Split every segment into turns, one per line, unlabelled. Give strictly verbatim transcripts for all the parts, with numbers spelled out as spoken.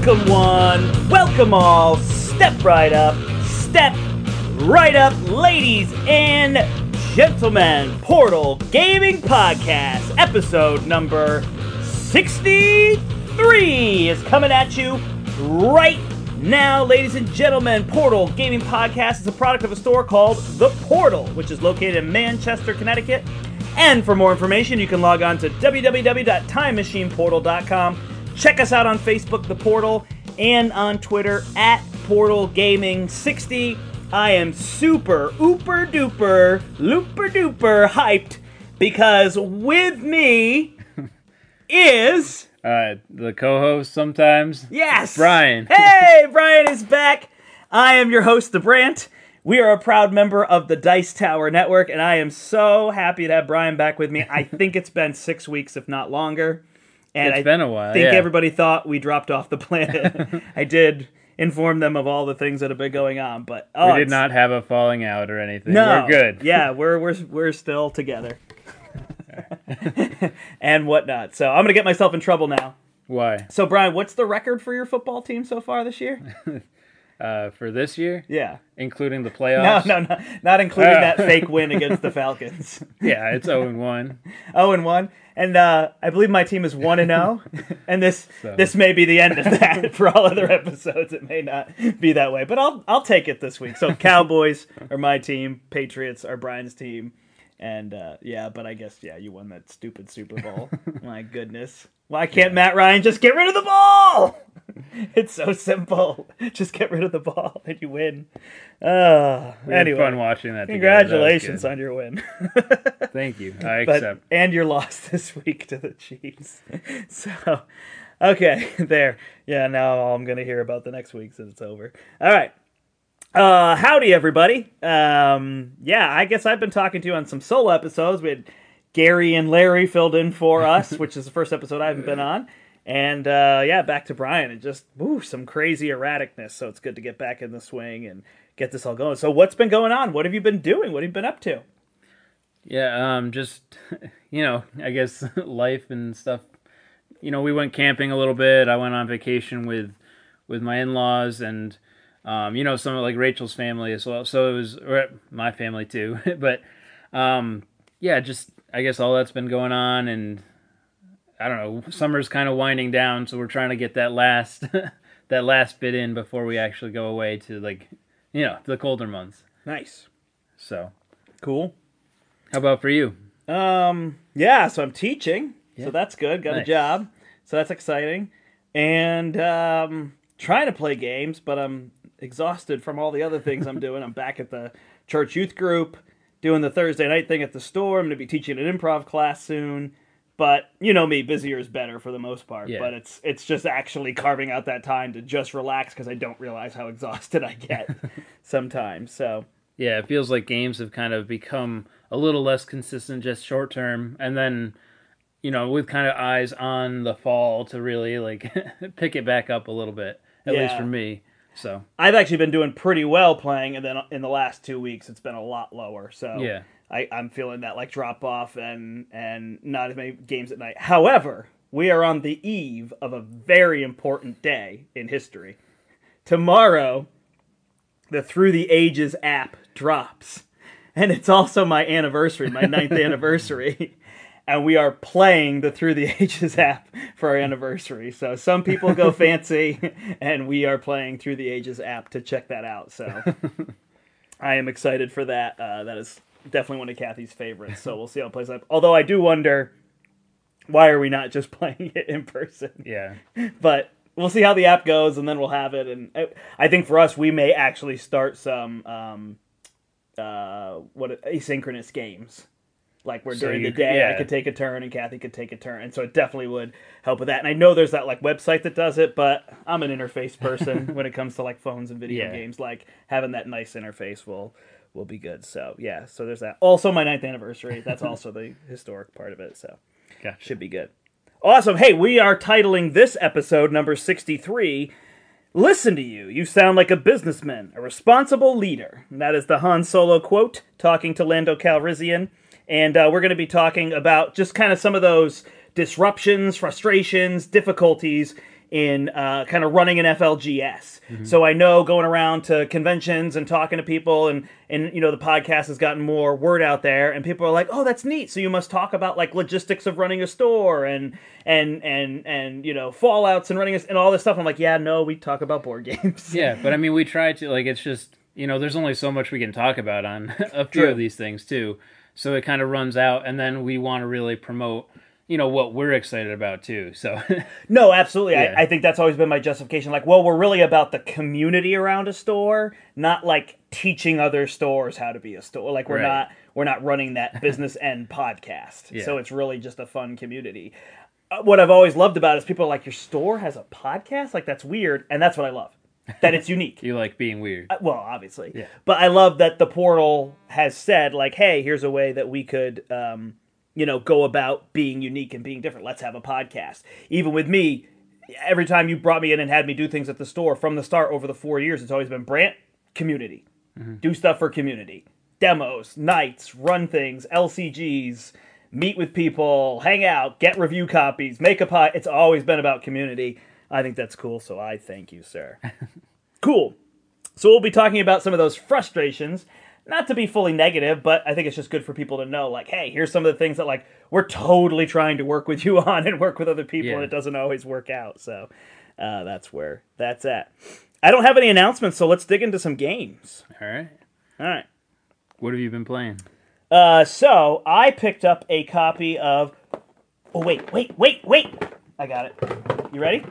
Welcome one, welcome all, step right up, step right up, ladies and gentlemen. Portal Gaming Podcast, episode number sixty-three is coming at you right now, ladies and gentlemen. Portal Gaming Podcast is a product of a store called The Portal, which is located in Manchester, Connecticut. And for more information, you can log on to w w w dot time machine portal dot com. Check us out on Facebook, The Portal, and on Twitter, at Portal Gaming sixty. I am super, ooper duper, looper duper hyped because with me is...
Uh, the co-host sometimes.
Yes!
Brian.
Hey, Brian is back. I am your host, The Brant. We are a proud member of the Dice Tower Network, and I am so happy to have Brian back with me. I think it's been six weeks, if not longer. And
It's
I
been a while,
think
yeah.
everybody thought we dropped off the planet. I did inform them of all the things that have been going on, but oh,
we did
it's-
not have a falling out or anything.
No,
We're good.
Yeah, we're we're we're still together, and whatnot. So I'm gonna get myself in trouble now.
Why?
So Brian, what's the record for your football team so far this year?
Uh, for this year?
Yeah,
Including the
no,
playoffs?
no, no, not including
Uh.
that fake win against the Falcons.
Yeah, it's oh and one.
Oh and one, and uh, I believe my team is one and zero, and this
So.
this may be the end of that. For all other episodes, it may not be that way, but I'll I'll take it this week. So Cowboys are my team, Patriots are Brian's team, and uh, yeah, but I guess yeah, you won that stupid Super Bowl. My goodness, why can't Matt Ryan just get rid of the ball? It's so simple. Just get rid of the ball and you win. Uh,
We had
anyway,
fun watching that together.
congratulations
That was
on your win.
good. Thank you. I
But,
accept.
and your loss this week to the Chiefs. So, okay, there. Yeah, now all I'm going to hear about the next week since it's over. All right. Uh, howdy, everybody. Um, yeah, I guess I've been talking to you on some solo episodes. We had Gary and Larry filled in for us, which is the first episode I haven't been on. And, uh, yeah, back to Brian. And just, woo, some crazy erraticness. So it's good to get back in the swing and get this all going. So what's been going on? What have you been doing? What have you been up to?
Yeah, um, just, you know, I guess life and stuff. You know, we went camping a little bit. I went on vacation with with my in-laws and, um, you know, some of like Rachel's family as well. So it was or my family too. But, um, yeah, just, I guess all that's been going on. And I don't know, summer's kind of winding down. So we're trying to get that last, that last bit in before we actually go away to like, you know, the colder months.
Nice.
So
Cool.
how about for you?
Um, yeah, so I'm teaching,
Yeah.
so that's good. Got a
Nice.
job, so that's exciting. And um, trying to play games, but I'm exhausted from all the other things I'm doing. I'm back at the church youth group, doing the Thursday night thing at the store. I'm going to be teaching an improv class soon. But you know me, busier is better for the most part.
Yeah.
But it's it's just actually carving out that time to just relax because I don't realize how exhausted I get sometimes. So
Yeah, it feels like games have kind of become a little less consistent, just short term, and then, you know, with kind of eyes on the fall to really like pick it back up a little bit, at least
Yeah.
for me. So
I've actually been doing pretty well playing, and then in the last two weeks it's been a lot lower. So
yeah,
I, I'm feeling that like drop off and and not as many games at night. However, we are on the eve of a very important day in history. Tomorrow, the Through the Ages app drops, and it's also my anniversary, my ninth anniversary. And we are playing the Through the Ages app for our anniversary. So some people go fancy, and we are playing Through the Ages app to check that out. So I am excited for that. Uh, that is definitely one of Kathy's favorites. So we'll see how it plays out. Although I do wonder, why are we not just playing it in person?
yeah,
But we'll see how the app goes, and then we'll have it. And I, I think for us, we may actually start some um, uh, what asynchronous games. Like where
So
during
you
the
could-
day I
yeah.
could take a turn and Kathy could take a turn, and so it definitely would help with that. And I know there's that like website that does it, but I'm an interface person when it comes to like phones and video
Yeah.
games. Like having that nice interface will will be good. So yeah, so there's that. Also my ninth anniversary. That's also the historic part of it. So
gotcha.
should be good. Awesome. Hey, we are titling this episode number sixty-three. Listen to you. You sound like a businessman, a responsible leader. And that is the Han Solo quote, talking to Lando Calrissian. And uh, we're going to be talking about just kind of some of those disruptions, frustrations, difficulties in uh, kind of running an F L G S. Mm-hmm. So I know going around to conventions and talking to people, and, and you know the podcast has gotten more word out there, and people are like, "Oh, that's neat. So you must talk about like logistics of running a store and and and and you know fallouts and running a, and all this stuff." I'm like, "Yeah, no, we talk about board games."
Yeah, but I mean, we try to like it's just you know there's only so much we can talk about on a few
True.
of these things too, so it kind of runs out, and then we want to really promote. You know, what we're excited about, too, so...
No, absolutely.
Yeah.
I, I think that's always been my justification. Like, well, we're really about the community around a store, not, like, teaching other stores how to be a store. Like, we're
Right.
not we're not running that business end podcast.
Yeah.
So it's really just a fun community. Uh, what I've always loved about it is people are like, your store has a podcast? Like, that's weird. And that's what I love. That it's unique.
You like being weird.
Uh, well, obviously.
Yeah.
But I love that the portal has said, like, hey, here's a way that we could... Um, you know, go about being unique and being different. Let's have a podcast. Even with me, every time you brought me in and had me do things at the store from the start over the four years, it's always been Brant, community. Mm-hmm. Do stuff for community. Demos, nights, run things, L C Gs, meet with people, hang out, get review copies, make a pie. It's always been about community. I think that's cool, so I thank you, sir. Cool. So we'll be talking about some of those frustrations. Not to be fully negative, but I think it's just good for people to know, like, hey, here's some of the things that, like, we're totally trying to work with you on and work with other people,
Yeah.
and it doesn't always work out. So uh, that's where that's at. I don't have any announcements, so let's dig into some games.
All right.
All right.
What have you been playing?
Uh, so I picked up a copy of... Oh, wait, wait, wait, wait! I got it. You ready?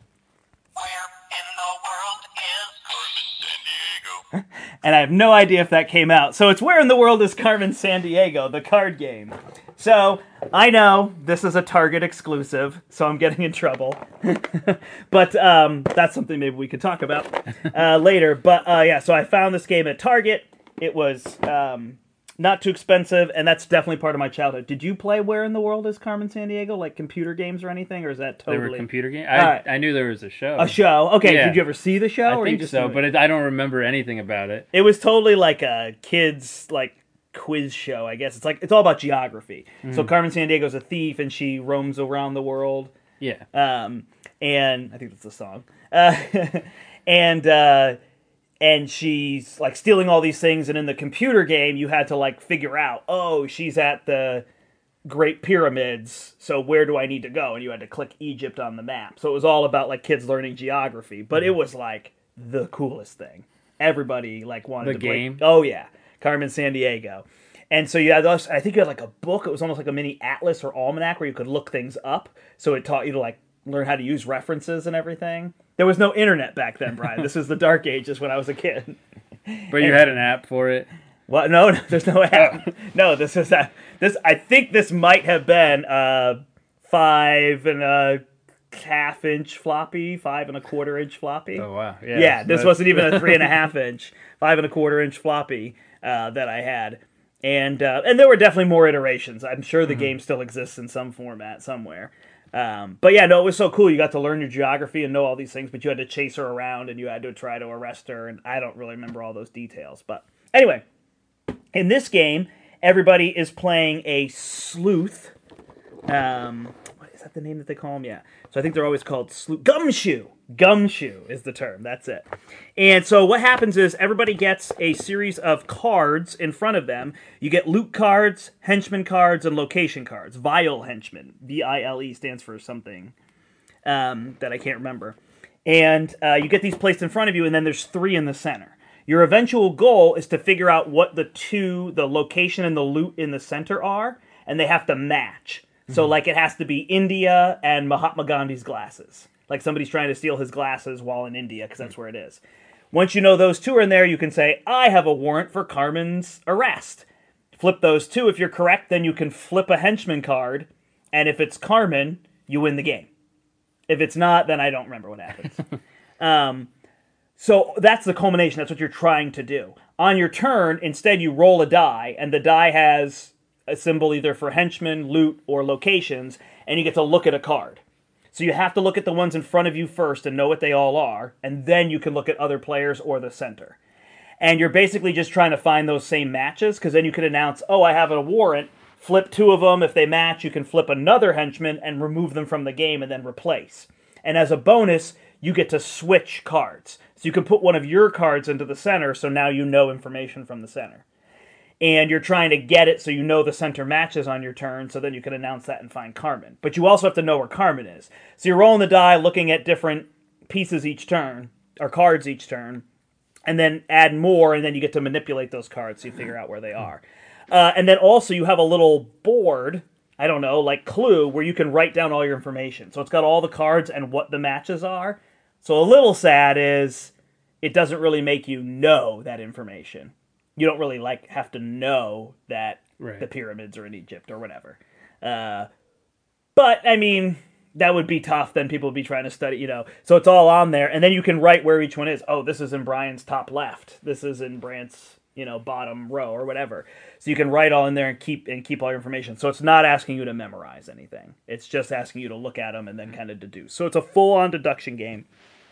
Where in the world is Carmen San Diego?
And I have no idea if that came out. So it's Where in the World is Carmen San Diego, the card game. So I know this is a Target exclusive, so I'm getting in trouble. But um, that's something maybe we could talk about uh, later. But uh, yeah, so I found this game at Target. It was um, not too expensive, and that's definitely part of my childhood. Did you play Where in the World is Carmen San Diego, like computer games or anything, or is that totally...
There were computer games? I,
right.
I knew there was a show.
A show? Okay,
Yeah.
did you ever see the show?
I
or you
think
just
so,
knew
but
it?
it, I don't remember anything about it.
It was totally like a kid's, like, quiz show, I guess. It's like it's all about geography. Mm-hmm. So Carmen San Diego's a thief, and she roams around the world.
Yeah.
Um, and I think that's the song. Uh, and... Uh, And she's, like, stealing all these things, and in the computer game, you had to, like, figure out, oh, she's at the Great Pyramids, so where do I need to go? And you had to click Egypt on the map. So it was all about, like, kids learning geography. But it was, like, the coolest thing. Everybody, like, wanted
The
to play.
game?
Oh, yeah. Carmen San Diego. And so you had those, I think you had, like, a book. It was almost like a mini atlas or almanac where you could look things up. So it taught you to, like, learn how to use references and everything. There was no internet back then, Brian. This is the dark ages when I was a kid.
But you had an app for it?
Well, no, no there's no app. No, this is a, this. I think this might have been a five and a half inch floppy, five and a quarter inch floppy.
Oh, wow. Yeah,
Yeah, this
that's-
wasn't even a three and a half inch, five and a quarter inch floppy uh, that I had. And uh, and there were definitely more iterations. I'm sure the mm-hmm. game still exists in some format somewhere. Um, but yeah, no, it was so cool. You got to learn your geography and know all these things, but you had to chase her around and you had to try to arrest her. And I don't really remember all those details. But anyway, in this game, everybody is playing a sleuth. Um, what is that the name that they call them? Yeah. So I think they're always called sleuth. Gumshoe. Gumshoe is the term. That's it. And so what happens is everybody gets a series of cards in front of them. You get loot cards, henchman cards, and location cards. Vile henchman. V I L E stands for something um, that I can't remember. And uh, you get these placed in front of you, and then there's three in the center. Your eventual goal is to figure out what the two, the location and the loot in the center are, and they have to match. Mm-hmm. So, like, it has to be India and Mahatma Gandhi's glasses. Like somebody's trying to steal his glasses while in India, because that's where it is. Once you know those two are in there, you can say, I have a warrant for Carmen's arrest. Flip those two. If you're correct, then you can flip a henchman card, and if it's Carmen, you win the game. If it's not, then I don't remember what happens. um, so that's the culmination. That's what you're trying to do. On your turn, instead you roll a die, and the die has a symbol either for henchmen, loot, or locations, and you get to look at a card. So you have to look at the ones in front of you first and know what they all are, and then you can look at other players or the center. And you're basically just trying to find those same matches, because then you could announce, oh, I have a warrant, flip two of them. If they match, you can flip another henchman and remove them from the game and then replace. And as a bonus, you get to switch cards. So you can put one of your cards into the center, so now you know information from the center. And you're trying to get it so you know the center matches on your turn, so then you can announce that and find Carmen. But you also have to know where Carmen is. So you're rolling the die, looking at different pieces each turn, or cards each turn, and then add more, and then you get to manipulate those cards so you figure out where they are. Uh, and then also you have a little board, I don't know, like Clue, where you can write down all your information. So it's got all the cards and what the matches are. So a little sad is it doesn't really make you know that information. You don't really like have to know that
Right.
the pyramids are in Egypt or whatever. Uh, but, I mean, that would be tough. Then people would be trying to study, you know. So it's all on there. And then you can write where each one is. Oh, this is in Brian's top left. This is in Brant's, you know, bottom row or whatever. So you can write all in there and keep and keep all your information. So it's not asking you to memorize anything. It's just asking you to look at them and then kind of deduce. So it's a full-on deduction game.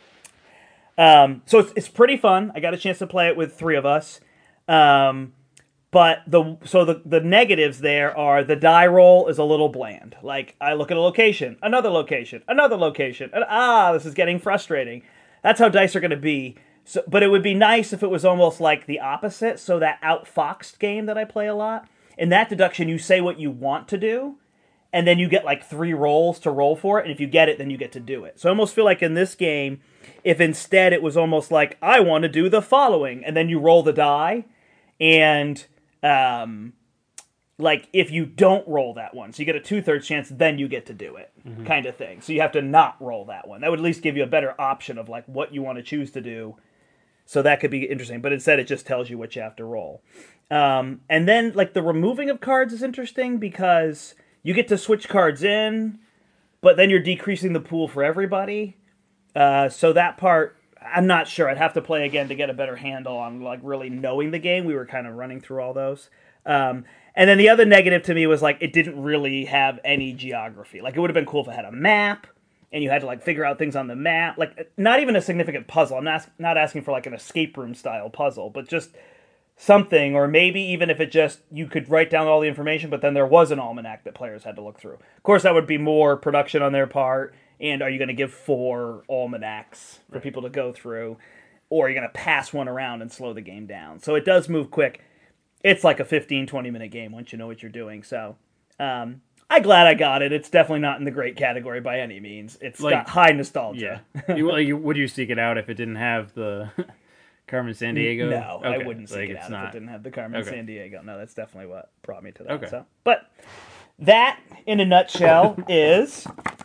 Um, so it's, it's pretty fun. I got a chance to play it with three of us. Um, but the so the, the negatives there are the die roll is a little bland. Like, I look at a location, another location, another location, and ah, this is getting frustrating. That's how dice are going to be. So, but it would be nice if it was almost like the opposite, so that Outfoxed game that I play a lot. In that deduction, you say what you want to do, and then you get like three rolls to roll for it, and if you get it, then you get to do it. So I almost feel like in this game, if instead it was almost like, I want to do the following, and then you roll the die, and um, like if you don't roll that one, so you get a two-thirds chance, then you get to do it, mm-hmm. kind of thing. So you have to not roll that one. That would at least give you a better option of like what you want to choose to do. So that could be interesting, but instead it just tells you what you have to roll. Um, and then like the removing of cards is interesting because you get to switch cards in, but then you're decreasing the pool for everybody. Uh, so that part, I'm not sure. I'd have to play again to get a better handle on like really knowing the game. We were kind of running through all those. Um, and then the other negative to me was like it didn't really have any geography. Like it would have been cool if it had a map and you had to like figure out things on the map. Like not even a significant puzzle. I'm not not asking for like an escape room style puzzle, but just something, or maybe even if it just you could write down all the information, but then there was an almanac that players had to look through. Of course, that would be more production on their part. And are you going to give four almanacs for right. people to go through? Or are you going to pass one around and slow the game down? So it does move quick. It's like a fifteen, twenty minute game once you know what you're doing. So um, I'm glad I got it. It's definitely not in the great category by any means. It's like, got high nostalgia.
Yeah. you, you, would you seek it out if it didn't have the Carmen Sandiego?
No,
okay.
I wouldn't seek
like
it out
not...
if it didn't have the Carmen
okay.
Sandiego. No, that's definitely what brought me to that.
Okay.
So. But that, in a nutshell, is...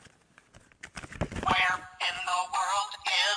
Where in the world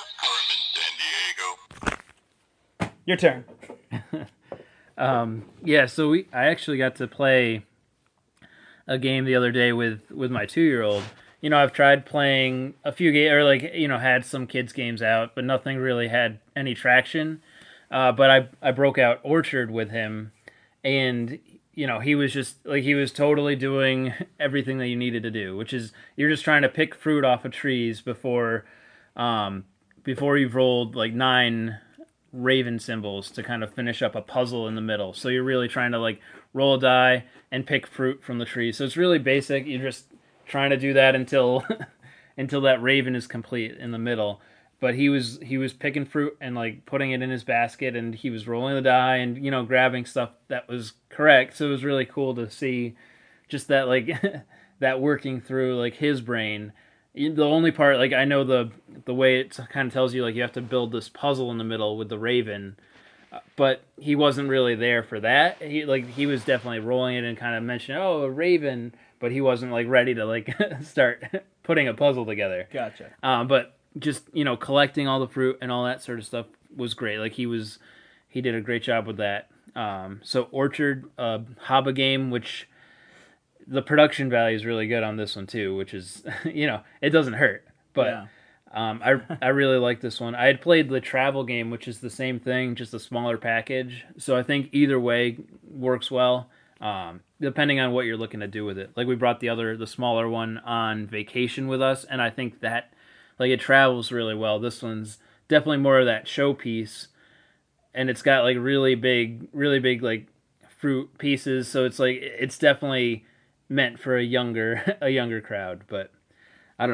is Carmen Sandiego?
Your turn.
um, yeah, so we I actually got to play a game the other day with, with my two-year-old. You know, I've tried playing a few games, or like, you know, had some kids' games out, but nothing really had any traction. Uh, but I I broke out Orchard with him, and you know, he was just, like, he was totally doing everything that you needed to do, which is, you're just trying to pick fruit off of trees before, um, before you've rolled, like, nine raven symbols to kind of finish up a puzzle in the middle. So you're really trying to, like, roll a die and pick fruit from the tree. So it's really basic. You're just trying to do that until, until that raven is complete in the middle. But he was he was picking fruit and like putting it in his basket, and he was rolling the die and, you know, grabbing stuff that was correct. So it was really cool to see just that, like, that working through like his brain. The only part, like, I know the the way it kind of tells you, like, you have to build this puzzle in the middle with the raven, but he wasn't really there for that. He like he was definitely rolling it and kind of mentioning, oh, a raven, but he wasn't like ready to like start putting a puzzle together.
Gotcha.
Um, but just, you know, collecting all the fruit and all that sort of stuff was great. Like, he was, he did a great job with that. Um, so Orchard, uh, Haba game, which the production value is really good on this one too, which is, you know, it doesn't hurt. But
yeah.
um, I I really like this one. I had played the travel game, which is the same thing, just a smaller package. So I think either way works well, um, depending on what you're looking to do with it. Like, we brought the other, the smaller one on vacation with us, and I think that, like, it travels really well. This one's definitely more of that showpiece, and it's got like really big, really big like fruit pieces. So it's like it's definitely meant for a younger, a younger crowd. But I don't know.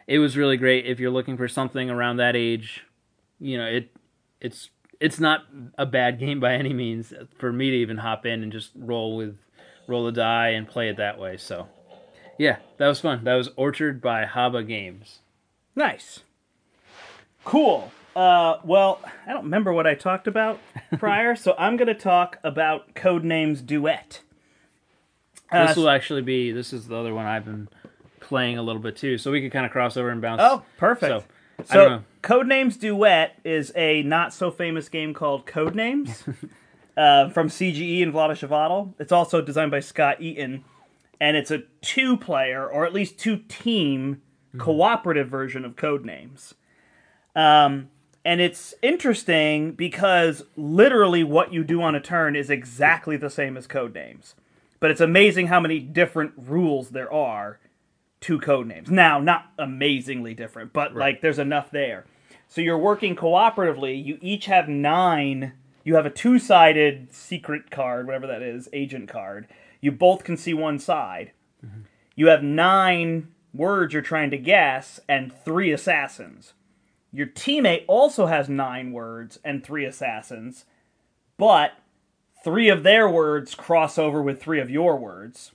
it was really great if you're looking for something around that age. You know, it it's it's not a bad game by any means for me to even hop in and just roll with roll the die and play it that way. So, yeah, that was fun. That was Orchard by Haba Games.
Nice. Cool. Uh, well, I don't remember what I talked about prior, so I'm going to talk about Codenames Duet. Uh,
This will actually be, this is the other one I've been playing a little bit too, so we could kind of cross over and bounce.
Oh, perfect.
So, I
So,
don't know.
Codenames Duet is a not-so-famous game called Codenames uh, from C G E and Vlaada Chvátil. It's also designed by Scott Eaton, and it's a two-player, or at least two-team, mm-hmm. cooperative version of Codenames. Um, and it's interesting because literally what you do on a turn is exactly the same as Codenames. But it's amazing how many different rules there are to Codenames. Now, not amazingly different, but
Right.
like there's enough there. So you're working cooperatively. You each have nine. You have a two-sided secret card, whatever that is, agent card. You both can see one side. Mm-hmm. You have nine words you're trying to guess and three assassins. Your teammate also has nine words and three assassins, but three of their words cross over with three of your words.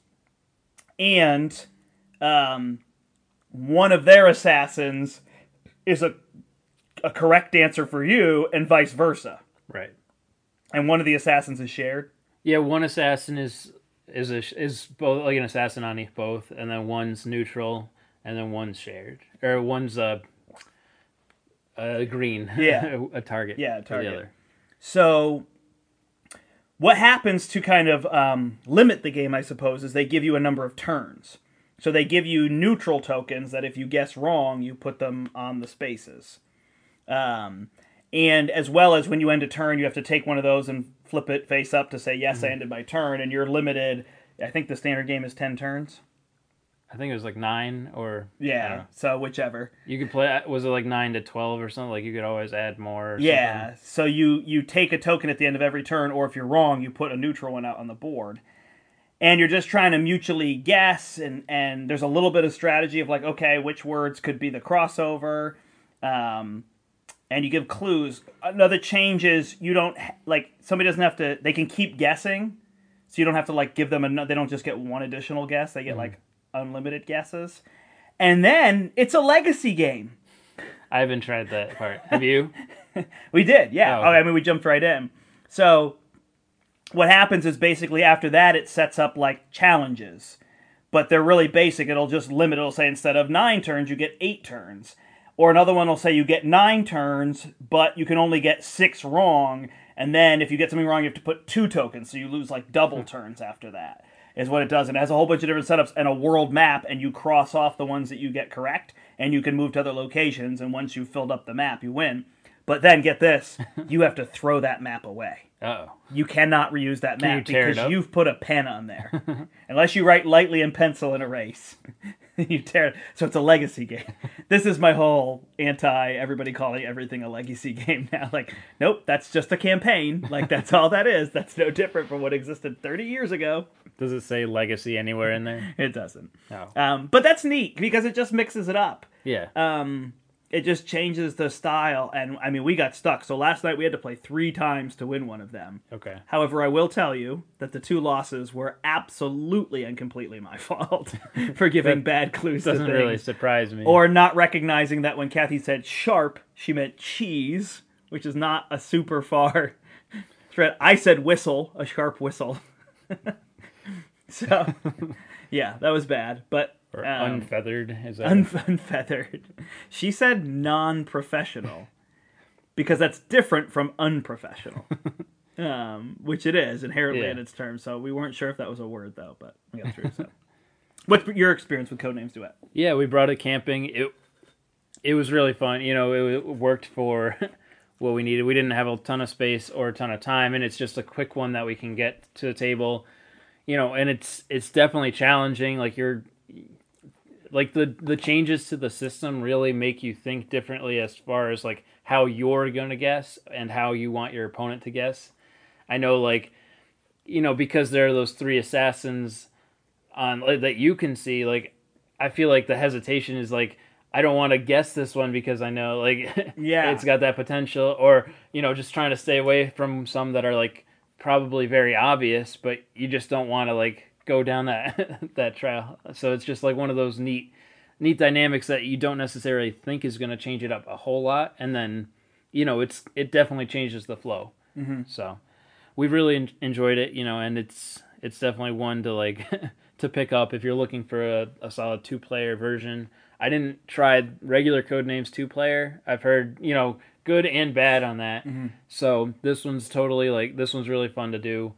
And um, one of their assassins is a, a correct answer for you, and vice versa.
Right.
And one of the assassins is shared.
Yeah, one assassin is is a, is both like an assassin on each both, and then one's neutral, and then one's shared, or one's a a green,
Yeah.
a target,
Yeah, a
for
target.
the other.
So what happens to kind of um, limit the game, I suppose, is they give you a number of turns. So they give you neutral tokens that if you guess wrong, you put them on the spaces. Um, and as well as when you end a turn, you have to take one of those and flip it face up to say, yes, mm-hmm. I ended my turn. And you're limited, I think the standard game is ten turns.
I think it was like nine or...
Yeah, so whichever.
You could play, was it like nine to twelve or something? Like you could always add more or
Yeah,
something?
so you, you take a token at the end of every turn, or if you're wrong, you put a neutral one out on the board. And you're just trying to mutually guess, and, and there's a little bit of strategy of like, okay, which words could be the crossover, um, and you give clues. Another change is you don't, like, somebody doesn't have to, they can keep guessing, so you don't have to, like, give them, a, they don't just get one additional guess, they get, mm-hmm. like, unlimited guesses. And then, it's a legacy game.
I haven't tried that part. Have you?
We did, yeah.
Oh,
oh,
okay.
I mean, we jumped right in. So what happens is basically after that, it sets up like challenges. But they're really basic. It'll just limit. It'll say instead of nine turns, you get eight turns. Or another one will say you get nine turns, but you can only get six wrong. And then if you get something wrong, you have to put two tokens. So you lose like double turns after that, is what it does. And it has a whole bunch of different setups and a world map. And you cross off the ones that you get correct. And you can move to other locations. And once you've filled up the map, you win. But then, get this, you have to throw that map away.
Uh-oh.
You cannot reuse that
Can
map
you tear it
because
up?
you've put a pen on there. Unless you write lightly in pencil and erase. You tear it. So it's a legacy game. This is my whole anti-everybody calling everything a legacy game now. Like, nope, that's just a campaign. Like, that's all that is. That's no different from what existed thirty years ago.
Does it say legacy anywhere in there?
It doesn't.
No.
Um, but that's neat because it just mixes it up.
Yeah.
Um... It just changes the style, and I mean, we got stuck. So last night we had to play three times to win one of them.
Okay.
However, I will tell you that the two losses were absolutely and completely my fault for giving bad clues to
Doesn't
things.
really surprise me.
Or not recognizing that when Kathy said sharp, she meant cheese, which is not a super far threat. I said whistle, a sharp whistle. So, yeah, that was bad, but...
Or
um,
unfeathered. Is that
Un- unfeathered. She said non-professional because that's different from unprofessional, um, which it is inherently
Yeah.
in its terms. So we weren't sure if that was a word though, but we got through. So, what's your experience with Codenames Duet?
Yeah, we brought it camping. It it was really fun. You know, it, it worked for what we needed. We didn't have a ton of space or a ton of time, and it's just a quick one that we can get to the table. You know, and it's it's definitely challenging. Like you're. Like, the, the changes to the system really make you think differently as far as, like, how you're going to guess and how you want your opponent to guess. I know, like, you know, because there are those three assassins on like, that you can see, like, I feel like the hesitation is, like, I don't want to guess this one because I know like
Yeah.
it's got that potential, or you know, just trying to stay away from some that are like probably very obvious, but you just don't want to like go down that that trail. So it's just like one of those neat neat dynamics that you don't necessarily think is going to change it up a whole lot, and then you know it's it definitely changes the flow.
Mm-hmm.
So we've really en- enjoyed it, you know, and it's it's definitely one to like to pick up if you're looking for a, a solid two player version. I didn't try regular Codenames two player. I've heard, you know, good and bad on that.
Mm-hmm.
So this one's totally like this one's really fun to do,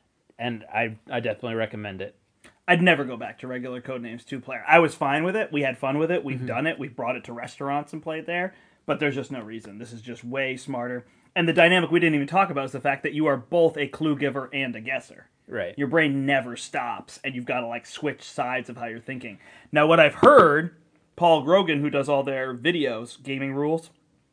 and I I definitely recommend it.
I'd never go back to regular Codenames two player. I was fine with it. We had fun with it. We've
Mm-hmm.
done it. We've brought it to restaurants and played there. But there's just no reason. This is just way smarter. And the dynamic we didn't even talk about is the fact that you are both a clue giver and a guesser.
Right.
Your brain never stops, and you've got to like switch sides of how you're thinking. Now, what I've heard, Paul Grogan, who does all their videos, Gaming Rules,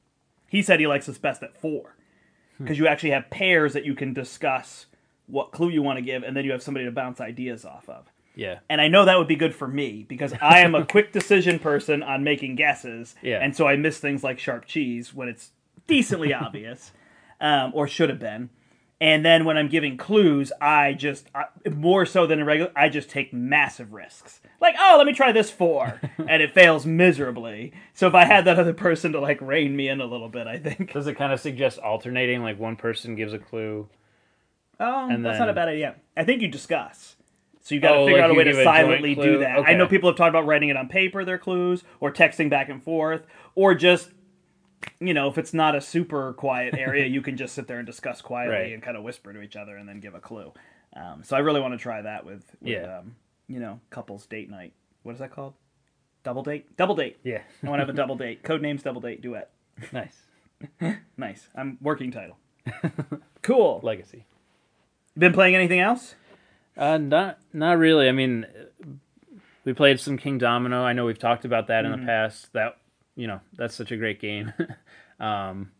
he said he likes this best at four. Because you actually have pairs that you can discuss what clue you want to give, and then you have somebody to bounce ideas off of.
Yeah.
And I know that would be good for me because I am a quick decision person on making guesses.
Yeah.
And so I miss things like sharp cheese when it's decently obvious, um, or should have been. And then when I'm giving clues, I just, I, more so than a regular, I just take massive risks. Like, oh, let me try this four. And it fails miserably. So if I had that other person to like rein me in a little bit, I think.
Does it kind of suggest alternating, like one person gives a clue?
Oh,
And
that's
then-
not a bad idea. I think you discuss. So you got to
Oh,
figure
like
out a
you
way to
give a joint
silently
clue?
do that.
Okay.
I know people have talked about writing it on paper, their clues, or texting back and forth, or just, you know, if it's not a super quiet area, you can just sit there and discuss quietly
Right.
and kind of whisper to each other and then give a clue. Um, so I really want to try that with, with
Yeah.
um, you know, couples date night. What is that called? Double date? Double date.
Yeah.
I want to have a double date. Codenames double date duet.
Nice.
Nice. I'm working title. Cool.
Legacy.
Been playing anything else?
Uh, not not really. I mean, we played some King Domino. I know we've talked about that in the past. That you know, that's such a great game. um,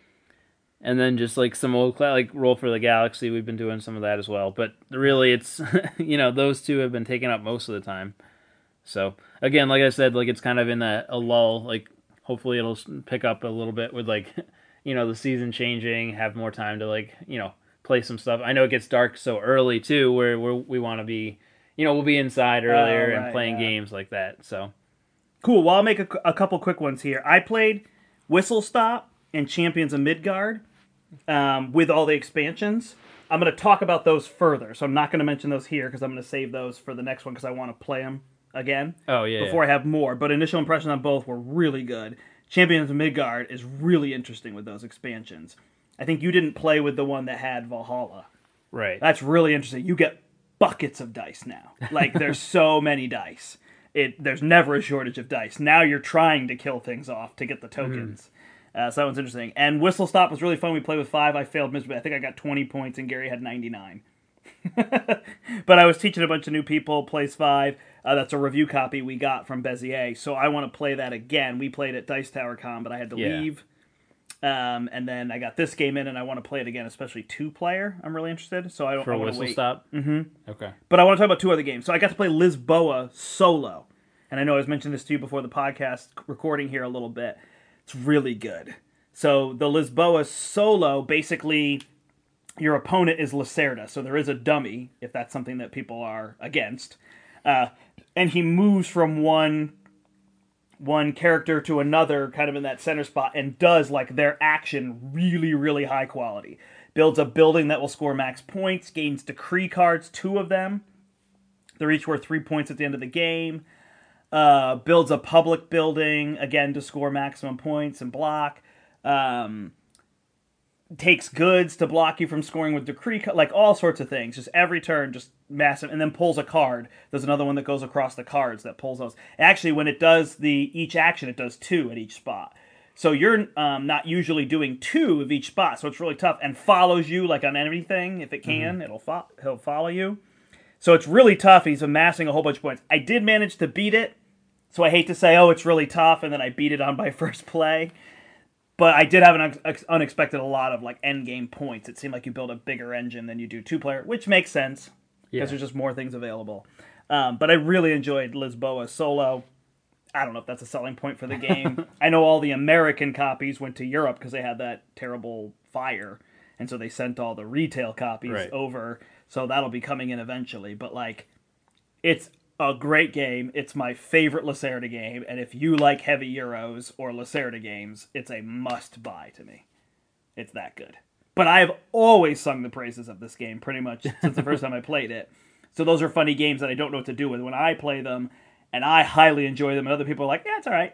and then just like some old cla- like Roll for the Galaxy. We've been doing some of that as well. But really, it's you know those two have been taken up most of the time. So again, like I said, like it's kind of in a, a lull. Like hopefully it'll pick up a little bit with like you know the season changing, have more time to like you know. play some stuff. I know it gets dark so early too, where we're, we want to be, you know, we'll be inside earlier
right,
and playing
yeah.
games like that. So
Cool. Well, I'll make a, a couple quick ones here. I played Whistle Stop and Champions of Midgard um, with all the expansions. I'm going to talk about those further, so I'm not going to mention those here because I'm going to save those for the next one because I want to play them again.
Oh, yeah,
Before I have more, but initial impressions on both were really good. Champions of Midgard is really interesting with those expansions. I think you didn't play with the one that had Valhalla.
right,
That's really interesting. You get buckets of dice now. Like, there's so many dice. It There's never a shortage of dice. Now you're trying to kill things off to get the tokens. Uh, so that one's interesting. And Whistle Stop was really fun. We played with five. I failed miserably. I think I got twenty points, and Gary had ninety-nine. But I was teaching a bunch of new people, plays five. Uh, that's a review copy we got from Bezier. So I want to play that again. We played at Dice Tower Con, but I had to
Yeah.
leave. Um, and then I got this game in, and I want to play it again, especially two-player. I'm really interested, so I don't
for
I
a
wanna
Whistle
wait.
Stop. Mm-hmm. Okay.
But I want to talk about two other games. So I got to play Lisboa solo. And I know I was mentioning this to you before the podcast recording here a little bit. It's really good. So the Lisboa solo, basically, your opponent is Lacerda. So there is a dummy, if that's something that people are against. Uh, and he moves from one one character to another, kind of in that center spot, and does, like, their action really, really high quality. Builds a building that will score max points, gains decree cards, two of them. They're each worth three points at the end of the game. Uh, builds a public building, again, to score maximum points and block. Um, takes goods to block you from scoring with decree, like all sorts of things. Just every turn, just massive. And then pulls a card. There's another one that goes across the cards that pulls those. Actually, when it does the each action, it does two at each spot. So you're um, not usually doing two of each spot, so it's really tough. And follows you, like on anything, if it can, mm-hmm. it'll fo- he'll follow you. So it's really tough. He's amassing a whole bunch of points. I did manage to beat it, so I hate to say, oh, it's really tough, and then I beat it on my first play. But I did have an un- unexpected a lot of like end game points. It seemed like you build a bigger engine than you do two player, which makes sense because
Yeah.
there's just more things available. Um, but I really enjoyed Lisboa solo. I don't know if that's a selling point for the game. I know all the American copies went to Europe because they had that terrible fire, and so they sent all the retail copies
Right.
over. So that'll be coming in eventually. But like, it's a great game. It's my favorite Lacerda game, and if you like heavy Euros or Lacerda games, it's a must-buy to me. It's that good. But I have always sung the praises of this game pretty much since the first time I played it. So those are funny games that I don't know what to do with when I play them, and I highly enjoy them, and other people are like, yeah, it's all right.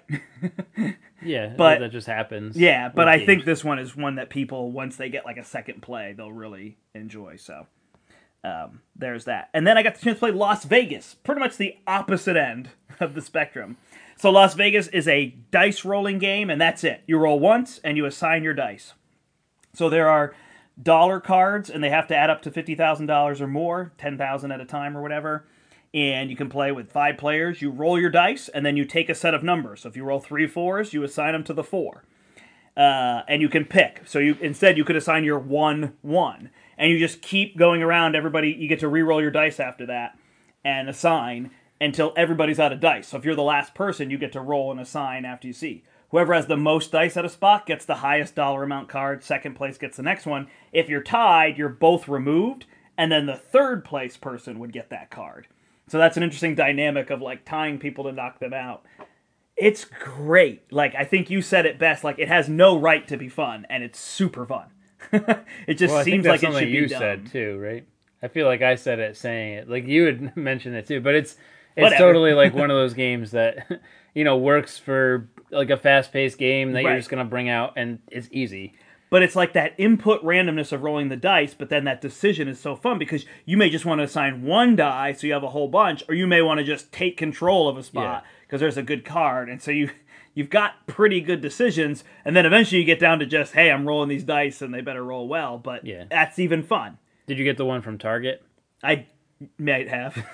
Yeah,
But-
that just happens.
Yeah, but
with
I
games.
think this one is one that people, once they get like a second play, they'll really enjoy. So um, there's that. And then I got the chance to play Las Vegas, pretty much the opposite end of the spectrum. So Las Vegas is a dice rolling game, and that's it. You roll once, and you assign your dice. So there are dollar cards, and they have to add up to fifty thousand dollars or more, ten thousand dollars at a time or whatever. And you can play with five players. You roll your dice, and then you take a set of numbers. So if you roll three fours, you assign them to the four. Uh, and you can pick. So you instead, you could assign your one, one. And you just keep going around. Everybody, you get to re-roll your dice after that and assign until everybody's out of dice. So if you're the last person, you get to roll and assign after you see. Whoever has the most dice at a spot gets the highest dollar amount card. Second place gets the next one. If you're tied, you're both removed, and then the third place person would get that card. So that's an interesting dynamic of like tying people to knock them out. It's great. Like, I think you said it best. Like, it has no right to be fun, and it's super fun. It just
Well, I think
seems
that's
like it
something
should be
you
dumb.
said too, right? I feel like I said it saying it. Like you had mentioned it too, but it's it's
Whatever.
totally like one of those games that you know works for like a fast-paced game that
Right.
you're just gonna bring out and it's easy.
But it's like that input randomness of rolling the dice, but then that decision is so fun because you may just want to assign one die so you have a whole bunch, or you may want to just take control of a spot because there's a good card. And so you, you've got pretty good decisions, and then eventually you get down to just, hey, I'm rolling these dice and they better roll well, but
Yeah.
that's even fun.
Did you get the one from Target?
I might have.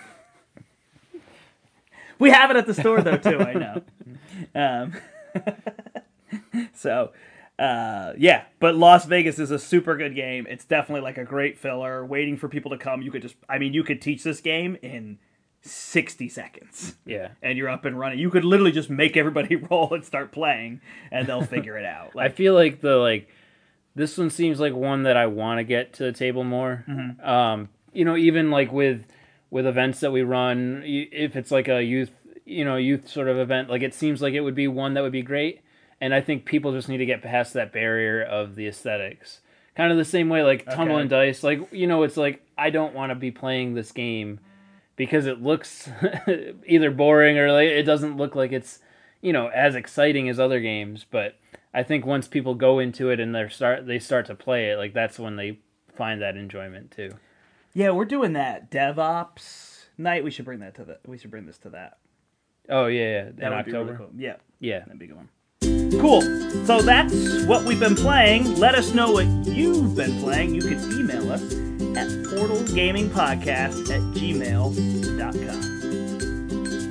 We have it at the store, though, too, I know. Um, so... Uh, yeah, but Las Vegas is a super good game. It's definitely like a great filler, waiting for people to come. You could just, I mean, you could teach this game in sixty seconds.
Yeah.
And you're up and running. You could literally just make everybody roll and start playing, and they'll figure it out.
I
Like,
feel like the like this one seems like one that I want to get to the table more.
Mm-hmm.
Um, you know, even like with with events that we run, y- if it's like a youth, you know, youth sort of event, like it seems like it would be one that would be great. And I think people just need to get past that barrier of the aesthetics. Kind of the same way like tumbling
Okay.
dice, like you know, it's like I don't want to be playing this game because it looks either boring or like it doesn't look like it's, you know, as exciting as other games, but I think once people go into it and they start they start to play it, like that's when they find that enjoyment too.
yeah, we're doing that DevOps night. We should bring that to the. We should bring this to that.
Oh yeah, yeah.
That
in
would be really
October.
cool. Yeah,
Yeah.
that'd be a good one. Cool. So that's what we've been playing. Let us know what you've been playing. You can email us at portalgamingpodcast at gmail dot com.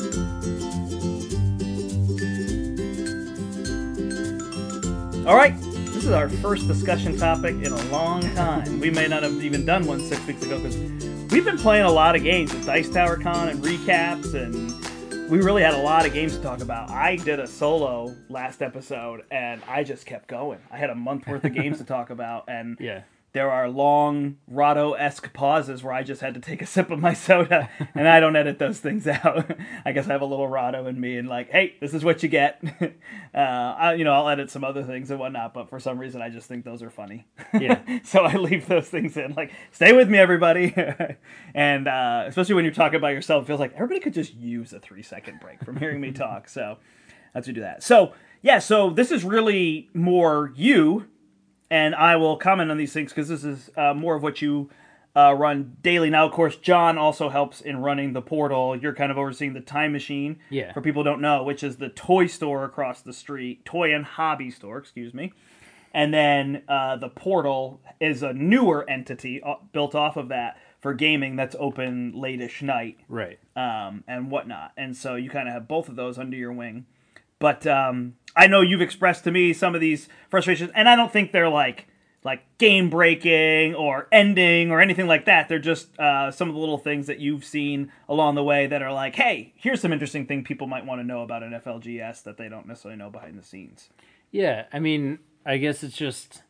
All right. This is our first discussion topic in a long time. We may not have even done one six weeks ago because we've been playing a lot of games with Dice Tower Con and recaps, and we really had a lot of games to talk about. I did a solo last episode, and I just kept going. I had a month worth of games to talk about, and
Yeah.
there are long Rado-esque pauses where I just had to take a sip of my soda, and I don't edit those things out. I guess I have a little Rado in me, and like, hey, this is what you get. uh, I, you know, I'll edit some other things and whatnot, but for some reason, I just think those are funny.
Yeah.
So I leave those things in. Like, stay with me, everybody. And uh, especially when you're talking about yourself, it feels like everybody could just use a three-second break from hearing me talk. So let's do that. So, yeah, so this is really more you. And I will comment on these things because this is uh, more of what you uh, run daily. Now, of course, John also helps in running the portal. You're kind of overseeing the Time Machine,
Yeah.
for people who don't know, which is the toy store across the street, toy and hobby store, excuse me. And then uh, the portal is a newer entity uh, built off of that for gaming that's open late-ish night
Right.
um, and whatnot. And so you kind of have both of those under your wing. But um, I know you've expressed to me some of these frustrations, and I don't think they're like like game breaking or ending or anything like that. They're just uh, some of the little things that you've seen along the way that are like, hey, here's some interesting thing people might want to know about N F L G S that they don't necessarily know behind the scenes.
Yeah, I mean, I guess it's just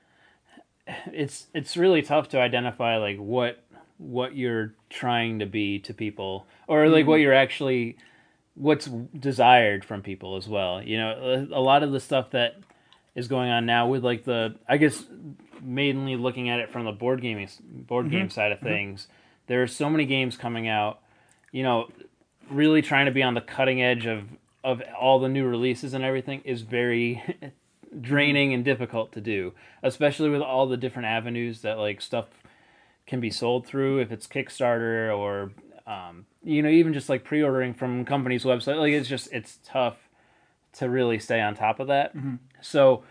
it's it's really tough to identify like what what you're trying to be to people, or like what you're actually what's desired from people as well. You know, a lot of the stuff that is going on now with like the, I guess mainly looking at it from the board gaming board mm-hmm. game side of things, mm-hmm. there are so many games coming out, you know, really trying to be on the cutting edge of of all the new releases and everything is very draining and difficult to do, especially with all the different avenues that like stuff can be sold through, if it's Kickstarter or um, you know, even just like pre-ordering from companies' website. Like it's just it's tough to really stay on top of that. Mm-hmm. So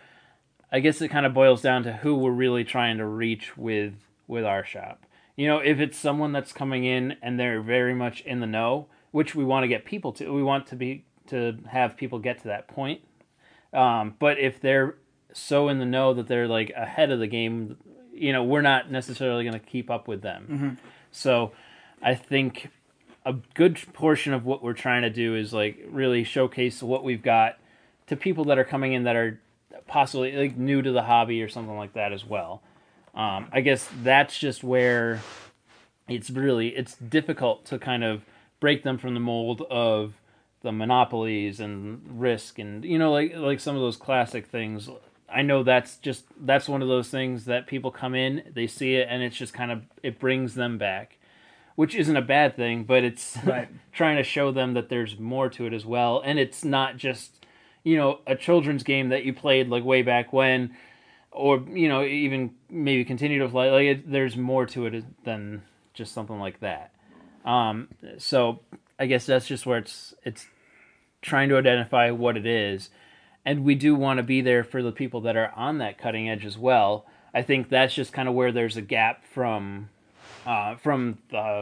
I guess it kind of boils down to who we're really trying to reach with with our shop. You know, if it's someone that's coming in and they're very much in the know, which we want to get people to, we want to be to have people get to that point. Um, but if they're so in the know that they're like ahead of the game, you know, we're not necessarily going to keep up with them. Mm-hmm. So I think a good portion of what we're trying to do is like really showcase what we've got to people that are coming in that are possibly like new to the hobby or something like that as well. Um, I guess that's just where it's really, it's difficult to kind of break them from the mold of the monopolies and Risk and, you know, like, like some of those classic things. I know that's just, that's one of those things that people come in, they see it, and it's just kind of, it brings them back, which isn't a bad thing, but it's right. trying to show them that there's more to it as well. And it's not just, you know, a children's game that you played like way back when, or, you know, even maybe continue to play. Like it, there's more to it than just something like that. Um, so I guess that's just where it's, it's trying to identify what it is. And we do want to be there for the people that are on that cutting edge as well. I think that's just kind of where there's a gap from, uh, from the,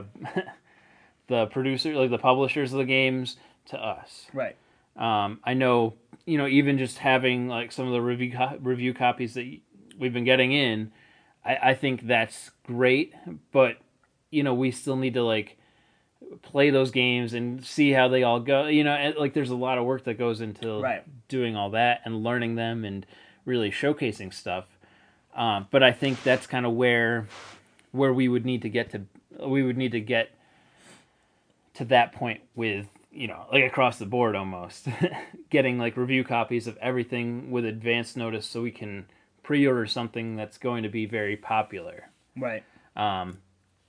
the producer, like the publishers of the games to us.
Right.
Um, I know, you know, even just having like some of the review co- review copies that we've been getting in, I, I think that's great. But, you know, we still need to like play those games and see how they all go. You know, and, like there's a lot of work that goes into
right.
doing all that and learning them and really showcasing stuff. Um, but I think that's kind of where where we would need to get to. We would need to get to that point with, you know, like across the board almost, getting like review copies of everything with advance notice so we can pre-order something that's going to be very popular.
Right.
Um,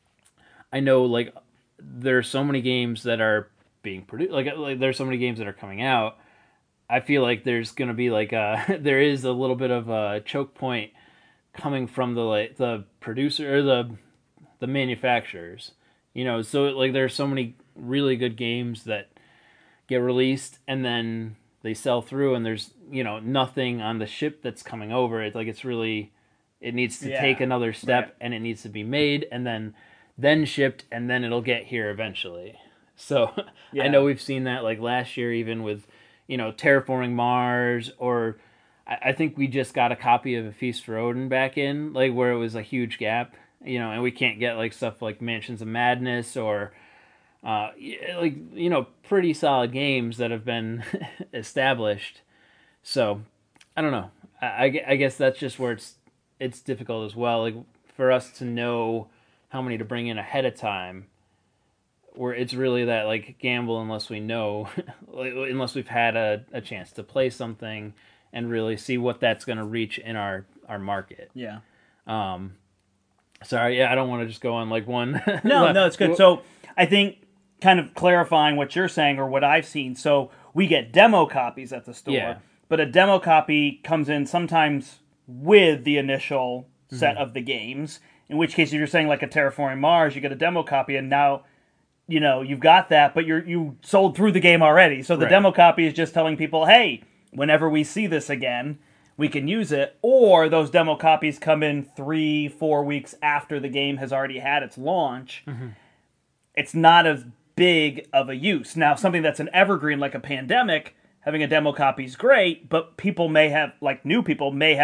I know like there are so many games that are being produced, like, like there's so many games that are coming out. I feel like there's going to be like a, there is a little bit of a choke point coming from the like the producer or the the manufacturers. You know, so like there's so many really good games that get released and then they sell through and there's, you know, nothing on the ship that's coming over. It's like it's really, it needs to yeah. take another step right. and it needs to be made and then then shipped and then it'll get here eventually. So yeah. I know we've seen that like last year even with, you know, Terraforming Mars, or I, I think we just got a copy of A Feast for Odin back in, like where it was a huge gap, you know, and we can't get like stuff like Mansions of Madness or Uh, like, you know, pretty solid games that have been established. So, I don't know. I, I guess that's just where it's it's difficult as well. Like, for us to know how many to bring in ahead of time, where it's really that, like, gamble unless we know, unless we've had a, a chance to play something and really see what that's going to reach in our, our market.
Yeah.
Um. Sorry, yeah, I don't want to just go on, like, one.
No, no, it's good. So, I think kind of clarifying what you're saying or what I've seen. So we get demo copies at the store,
yeah.
but a demo copy comes in sometimes with the initial set mm-hmm. of the games, in which case if you're saying like a Terraforming Mars, you get a demo copy and now, you know, you've got that, but you're you sold through the game already. So the
right.
demo copy is just telling people, hey, whenever we see this again, we can use it. Or those demo copies come in three, four weeks after the game has already had its launch. Mm-hmm. It's not as big of a use. Now, something that's an evergreen like a Pandemic, having a demo copy is great, but people may have, like new people, may have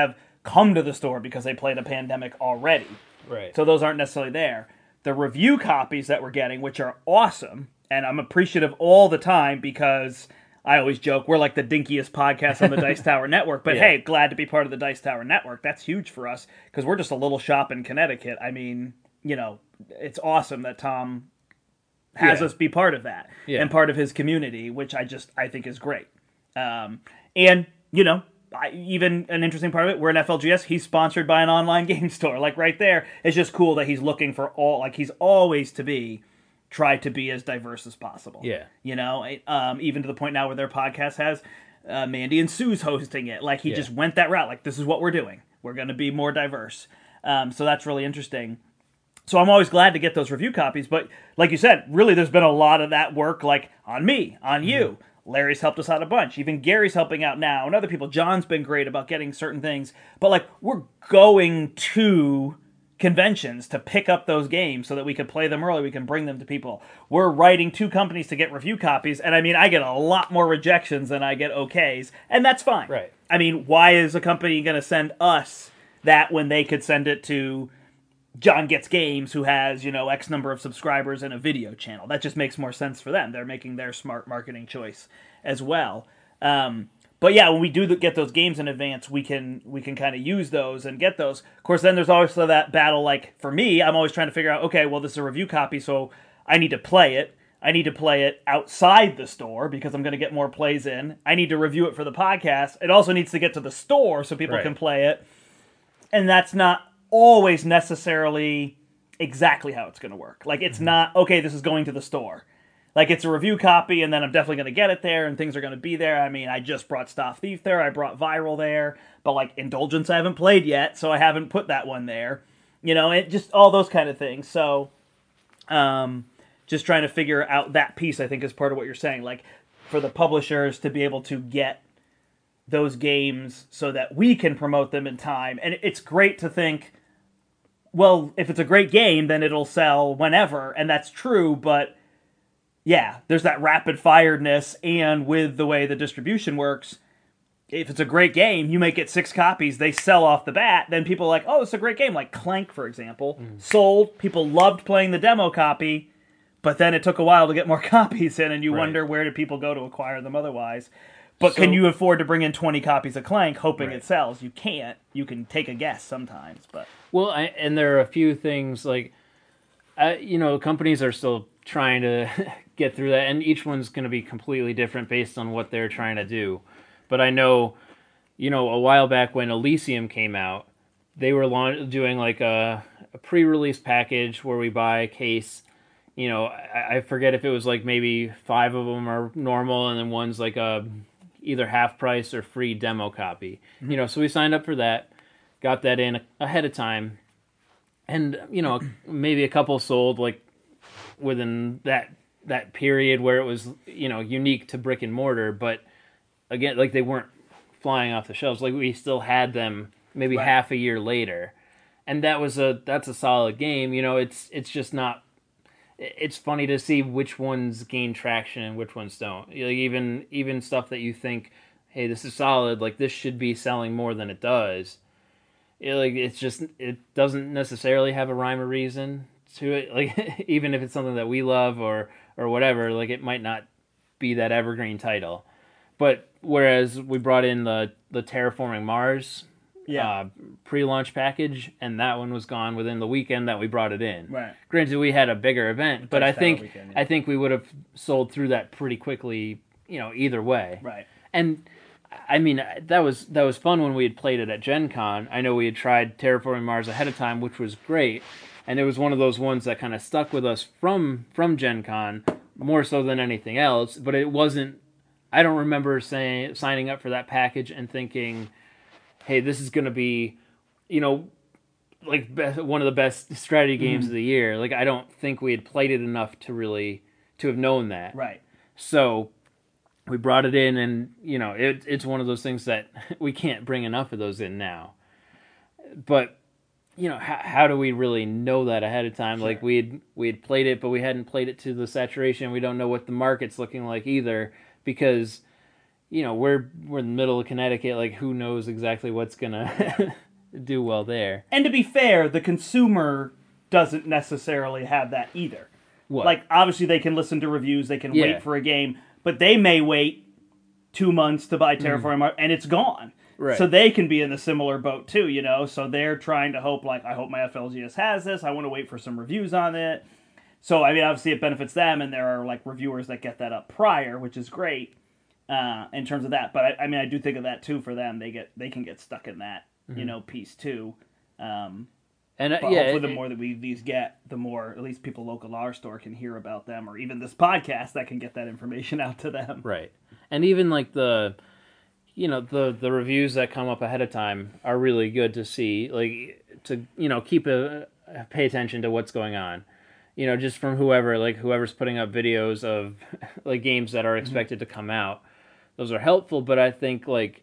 come to the store because they played a Pandemic already.
Right.
So those aren't necessarily there. The review copies that we're getting, which are awesome, and I'm appreciative all the time because I always joke we're like the dinkiest podcast on the Dice Tower Network. But
Yeah.
hey, glad to be part of the Dice Tower Network. That's huge for us because we're just a little shop in Connecticut. I mean, you know, it's awesome that Tom has
Yeah.
us be part of that
Yeah.
and part of his community, which I just I think is great. Um, and you know, I, even an interesting part of it, we're in F L G S. He's sponsored by an online game store. Like right there, it's just cool that he's looking for all. Like he's always to be, try to be as diverse as possible.
Yeah.
You know, um, even to the point now where their podcast has uh, Mandy and Sue's hosting it. Like he
Yeah.
just went that route. Like this is what we're doing. We're going to be more diverse. Um, so that's really interesting. So I'm always glad to get those review copies, but like you said, really there's been a lot of that work like on me, on you. Larry's helped us out a bunch. Even Gary's helping out now, and other people. John's been great about getting certain things. But like we're going to conventions to pick up those games so that we can play them early, we can bring them to people. We're writing to companies to get review copies, and I mean I get a lot more rejections than I get okays, and that's fine.
Right.
I mean, why is a company going to send us that when they could send it to John Gets Games, who has, you know, X number of subscribers and a video channel? That just makes more sense for them. They're making their smart marketing choice as well. Um, but yeah, when we do get those games in advance, we can we can kind of use those and get those. Of course, then there's also that battle, like, for me, I'm always trying to figure out, okay, well, this is a review copy, so I need to play it. I need to play it outside the store because I'm going to get more plays in. I need to review it for the podcast. It also needs to get to the store so people
Right.
can play it. And that's not always necessarily exactly how it's going to work. Like, it's not, okay, this is going to the store. Like, it's a review copy, and then I'm definitely going to get it there, and things are going to be there. I mean, I just brought Stop Thief there. I brought Viral there. But, like, Indulgence I haven't played yet, so I haven't put that one there. You know, it just all those kind of things. So, um, just trying to figure out that piece, I think, is part of what you're saying. Like, for the publishers to be able to get those games so that we can promote them in time. And it's great to think, well, if it's a great game, then it'll sell whenever, and that's true, but yeah, there's that rapid-firedness, and with the way the distribution works, if it's a great game, you make it six copies, they sell off the bat, then people are like, oh, it's a great game. Like Clank, for example, mm. sold, people loved playing the demo copy, but then it took a while to get more copies in, and you
right.
wonder where do people go to acquire them otherwise. But
so,
can you afford to bring in twenty copies of Clank hoping
right.
it sells? You can't. You can take a guess sometimes, but...
Well, I, and there are a few things, like, uh, you know, companies are still trying to get through that, and each one's going to be completely different based on what they're trying to do. But I know, you know, a while back when Elysium came out, they were launch- doing, like, a, a pre-release package where we buy a case. You know, I, I forget if it was, like, maybe five of them are normal, and then one's, like, a either half price or free demo copy. Mm-hmm. You know, so we signed up for that. Got that in ahead of time, and you know maybe a couple sold like within that that period where it was you know unique to brick and mortar. But again, like they weren't flying off the shelves. Like we still had them maybe
right.
half a year later, and that was a that's a solid game. You know, it's it's just not. It's funny to see which ones gain traction and which ones don't. Like even even stuff that you think, hey, this is solid. Like this should be selling more than it does. It, like it's just it doesn't necessarily have a rhyme or reason to it. Like even if it's something that we love or or whatever, like it might not be that evergreen title. But whereas we brought in the the Terraforming Mars
yeah.
uh, pre-launch package, and that one was gone within the weekend that we brought it in.
Right.
Granted, we had a bigger event, but I think
weekend, yeah.
I think we would have sold through that pretty quickly. You know, either way.
Right.
And I mean, that was that was fun when we had played it at Gen Con. I know we had tried Terraforming Mars ahead of time, which was great. And it was one of those ones that kind of stuck with us from, from Gen Con, more so than anything else. But it wasn't... I don't remember saying signing up for that package and thinking, hey, this is going to be, you know, like be- one of the best strategy games mm. of the year. Like, I don't think we had played it enough to really... to have known that.
Right.
So... we brought it in, and, you know, it, it's one of those things that we can't bring enough of those in now. But, you know, how, how do we really know that ahead of time? Sure. Like, we had we had played it, but we hadn't played it to the saturation. We don't know what the market's looking like either, because, you know, we're we're in the middle of Connecticut. Like, who knows exactly what's going to do well there.
And to be fair, the consumer doesn't necessarily have that either.
What?
Like, obviously, they can listen to reviews, they can
Yeah.
wait for a game, but they may wait two months to buy Terraforming Mars, and it's gone.
Right.
So they can be in a similar boat too, you know? So they're trying to hope, like, I hope my F L G S has this, I want to wait for some reviews on it. So, I mean, obviously it benefits them, and there are, like, reviewers that get that up prior, which is great uh, in terms of that. But, I, I mean, I do think of that, too, for them. They get they can get stuck in that, mm-hmm. you know, piece, too. Um,
and uh,
but
yeah,
hopefully the
it,
more that we these get, the more, at least people local at our store can hear about them, or even this podcast that can get that information out to them.
Right. And even, like, the... You know, the, the reviews that come up ahead of time are really good to see, like, to, you know, keep a, pay attention to what's going on. You know, just from whoever, like, whoever's putting up videos of, like, games that are expected mm-hmm. to come out. Those are helpful, but I think, like,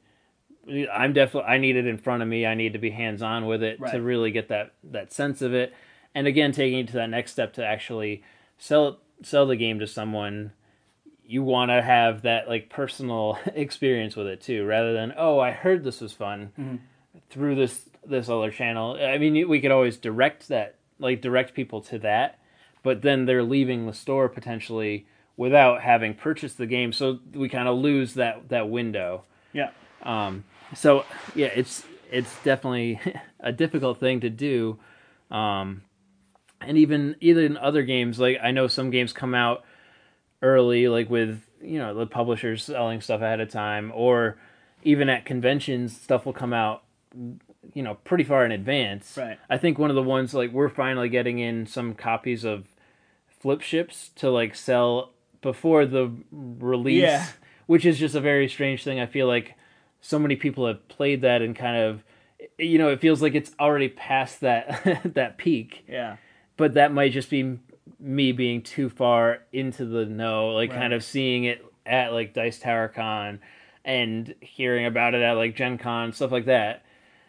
I'm definitely, I need it in front of me. I need to be hands-on with it right. to really get that, that sense of it. And again, taking it to that next step to actually sell sell the game to someone. You want to have that, like, personal experience with it too, rather than, oh, I heard this was fun mm-hmm. through this this other channel. I mean, we could always direct that, like, direct people to that, but then they're leaving the store potentially without having purchased the game, so we kind of lose that that window.
Yeah.
Um. So yeah, it's it's definitely a difficult thing to do. Um. And even either in other games, like, I know some games come out early, like with, you know, the publishers selling stuff ahead of time, or even at conventions, stuff will come out, you know, pretty far in advance.
Right.
I think one of the ones, like, we're finally getting in some copies of Flip Ships to, like, sell before the release,
yeah.
which is just a very strange thing. I feel like so many people have played that and kind of, you know, it feels like it's already past that that peak.
Yeah.
But that might just be me being too far into the know, like, right. kind of seeing it at, like, Dice Tower Con and hearing about it at, like, Gen Con, stuff like that.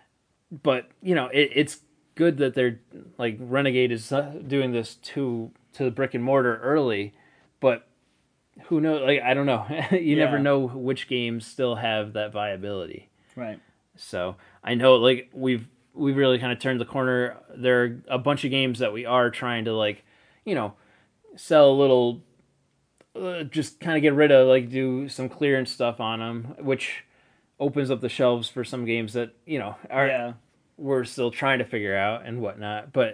But, you know, it, it's good that they're, like, Renegade is doing this to to the brick and mortar early, but who knows, like, I don't know. you
yeah.
never know which games still have that viability.
Right.
So, I know, like, we've we've really kind of turned the corner. There are a bunch of games that we are trying to, like, you know, sell a little, uh, just kind of get rid of, like, do some clearance stuff on them, which opens up the shelves for some games that, you know, are
yeah.
we're still trying to figure out and whatnot. But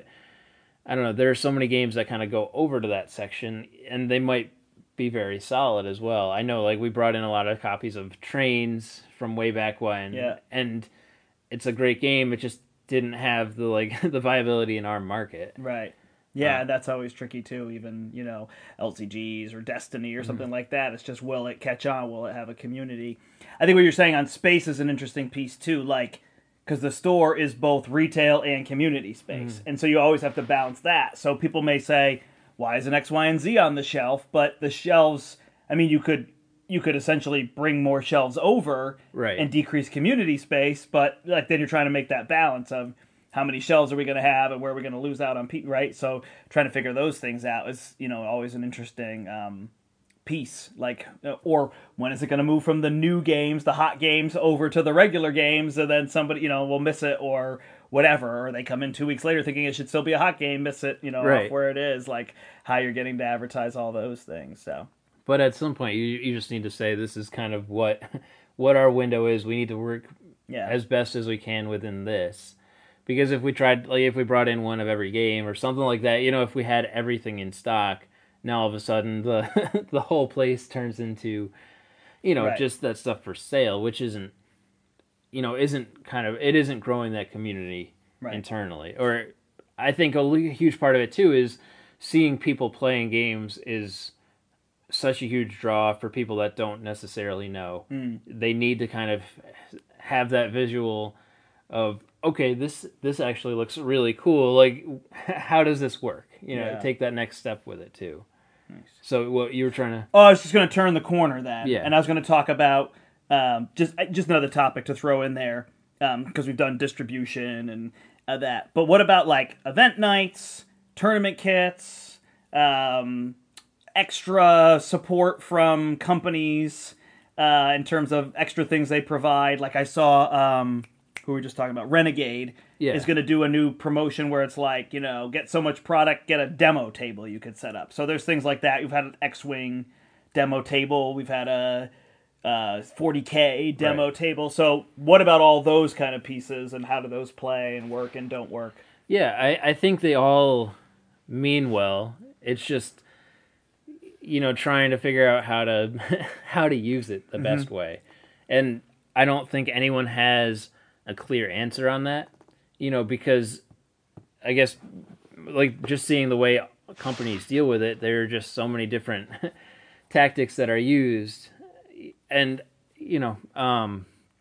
I don't know, there are so many games that kind of go over to that section, and they might be very solid as well. I know, like, we brought in a lot of copies of Trains from way back when,
yeah.
and it's a great game. It just didn't have the, like, the viability in our market.
Right. Yeah, um, that's always tricky too. Even, you know, L C Gs or Destiny or something mm-hmm. like that. It's just, will it catch on? Will it have a community? I think what you're saying on space is an interesting piece too. Like, because the store is both retail and community space, mm-hmm. and so you always have to balance that. So people may say, "Why isn't X, Y, and Z on the shelf?" But the shelves, I mean, you could you could essentially bring more shelves over
right.
and decrease community space, but, like, then you're trying to make that balance of how many shelves are we going to have and where are we going to lose out on people, right? So trying to figure those things out is, you know, always an interesting um, piece. Like, or when is it going to move from the new games, the hot games, over to the regular games, and then somebody, you know, will miss it or whatever, or they come in two weeks later thinking it should still be a hot game, miss it, you know,
right.
off where it is, like how you're getting to advertise all those things. So,
but at some point, you you just need to say this is kind of what what our window is. We need to work
yeah.
as best as we can within this. Because if we tried, like, if we brought in one of every game or something like that, you know, if we had everything in stock, now all of a sudden the the whole place turns into, you know,
right.
just that stuff for sale, which isn't, you know, isn't kind of, it isn't growing that community right. internally. Or I think a huge part of it too is seeing people playing games is such a huge draw for people that don't necessarily know.
Mm.
They need to kind of have that visual of, okay, this this actually looks really cool. Like, how does this work? You know,
yeah.
take that next step with it too.
Nice.
So, what you were trying to?
Oh, I was just going to turn the corner then,
yeah.
and I was going to talk about um, just just another topic to throw in there because um, we've done distribution and uh, that. But what about, like, event nights, tournament kits, um, extra support from companies uh, in terms of extra things they provide? Like, I saw. Um, who we were just talking about, Renegade,
Yeah.
is going to do a new promotion where it's like, you know, get so much product, get a demo table you could set up. So there's things like that. You've had an X-Wing demo table. We've had a uh, forty K demo
Right.
table. So what about all those kind of pieces, and how do those play and work and don't work?
Yeah, I, I think they all mean well. It's just, you know, trying to figure out how to how to use it the best way. And I don't think anyone has a clear answer on that, you know, because I guess, like, just seeing the way companies deal with it, there are just so many different tactics that are used. And, you know, um,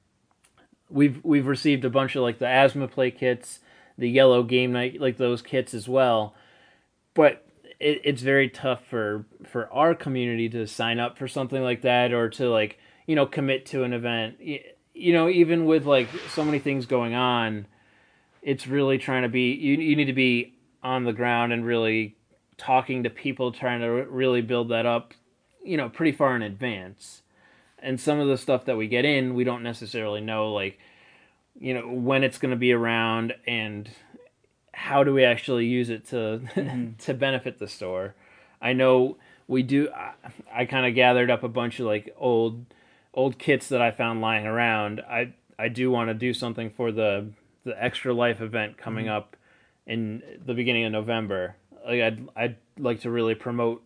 we've we've received a bunch of, like, the asthma play kits, the yellow game night, like those kits as well. But it, it's very tough for, for our community to sign up for something like that, or to, like, you know, commit to an event. You know, even with, like, so many things going on, it's really trying to be, you, you need to be on the ground and really talking to people, trying to really build that up, you know, pretty far in advance. And some of the stuff that we get in, we don't necessarily know, like, you know, when it's going to be around and how do we actually use it to mm-hmm. to benefit the store. I know we do, I, I kind of gathered up a bunch of, like, old old kits that I found lying around. I I do want to do something for the the Extra Life event coming mm-hmm. up in the beginning of November. Like, I'd I'd like to really promote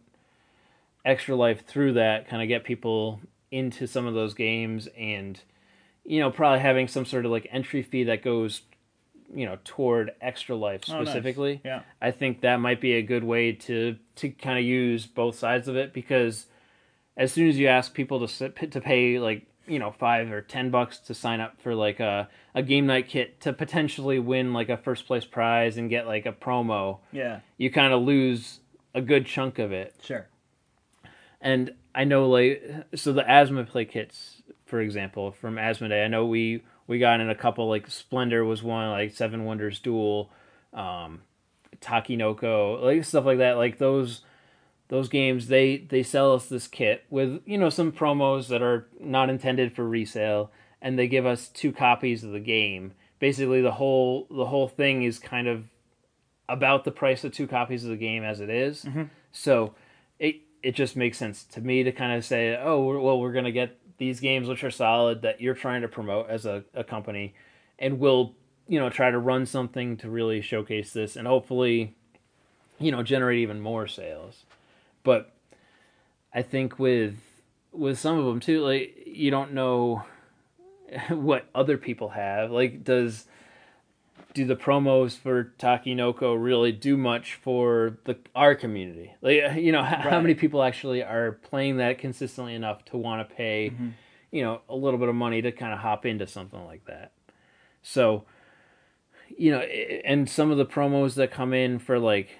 Extra Life through that, kind of get people into some of those games, and, you know, probably having some sort of, like, entry fee that goes, you know, toward Extra Life specifically.
Oh, nice. Yeah.
I think that might be a good way to to kind of use both sides of it, because as soon as you ask people to to pay, like, you know, five or ten bucks to sign up for, like, a, a game night kit to potentially win, like, a first place prize and get, like, a promo,
yeah,
you kind of lose a good chunk of it.
Sure.
And I know, like, so the asthma play kits, for example, from Asthma Day, I know we, we got in a couple, like, Splendor was one, like, Seven Wonders Duel, um, Takinoko, like, stuff like that. Like, those those games, they, they sell us this kit with, you know, some promos that are not intended for resale, and they give us two copies of the game. Basically, the whole the whole thing is kind of about the price of two copies of the game as it is.
Mm-hmm.
So it it just makes sense to me to kind of say, oh, well, we're going to get these games which are solid that you're trying to promote as a, a company, and we'll, you know, try to run something to really showcase this and hopefully, you know, generate even more sales. But I think with with some of them too, like, you don't know what other people have. Like, does do the promos for Takinoko really do much for the our community? Like, you know, how,
right.
how many people actually are playing that consistently enough to want to pay, mm-hmm. you know, a little bit of money to kind of hop into something like that? So, you know, and some of the promos that come in for, like,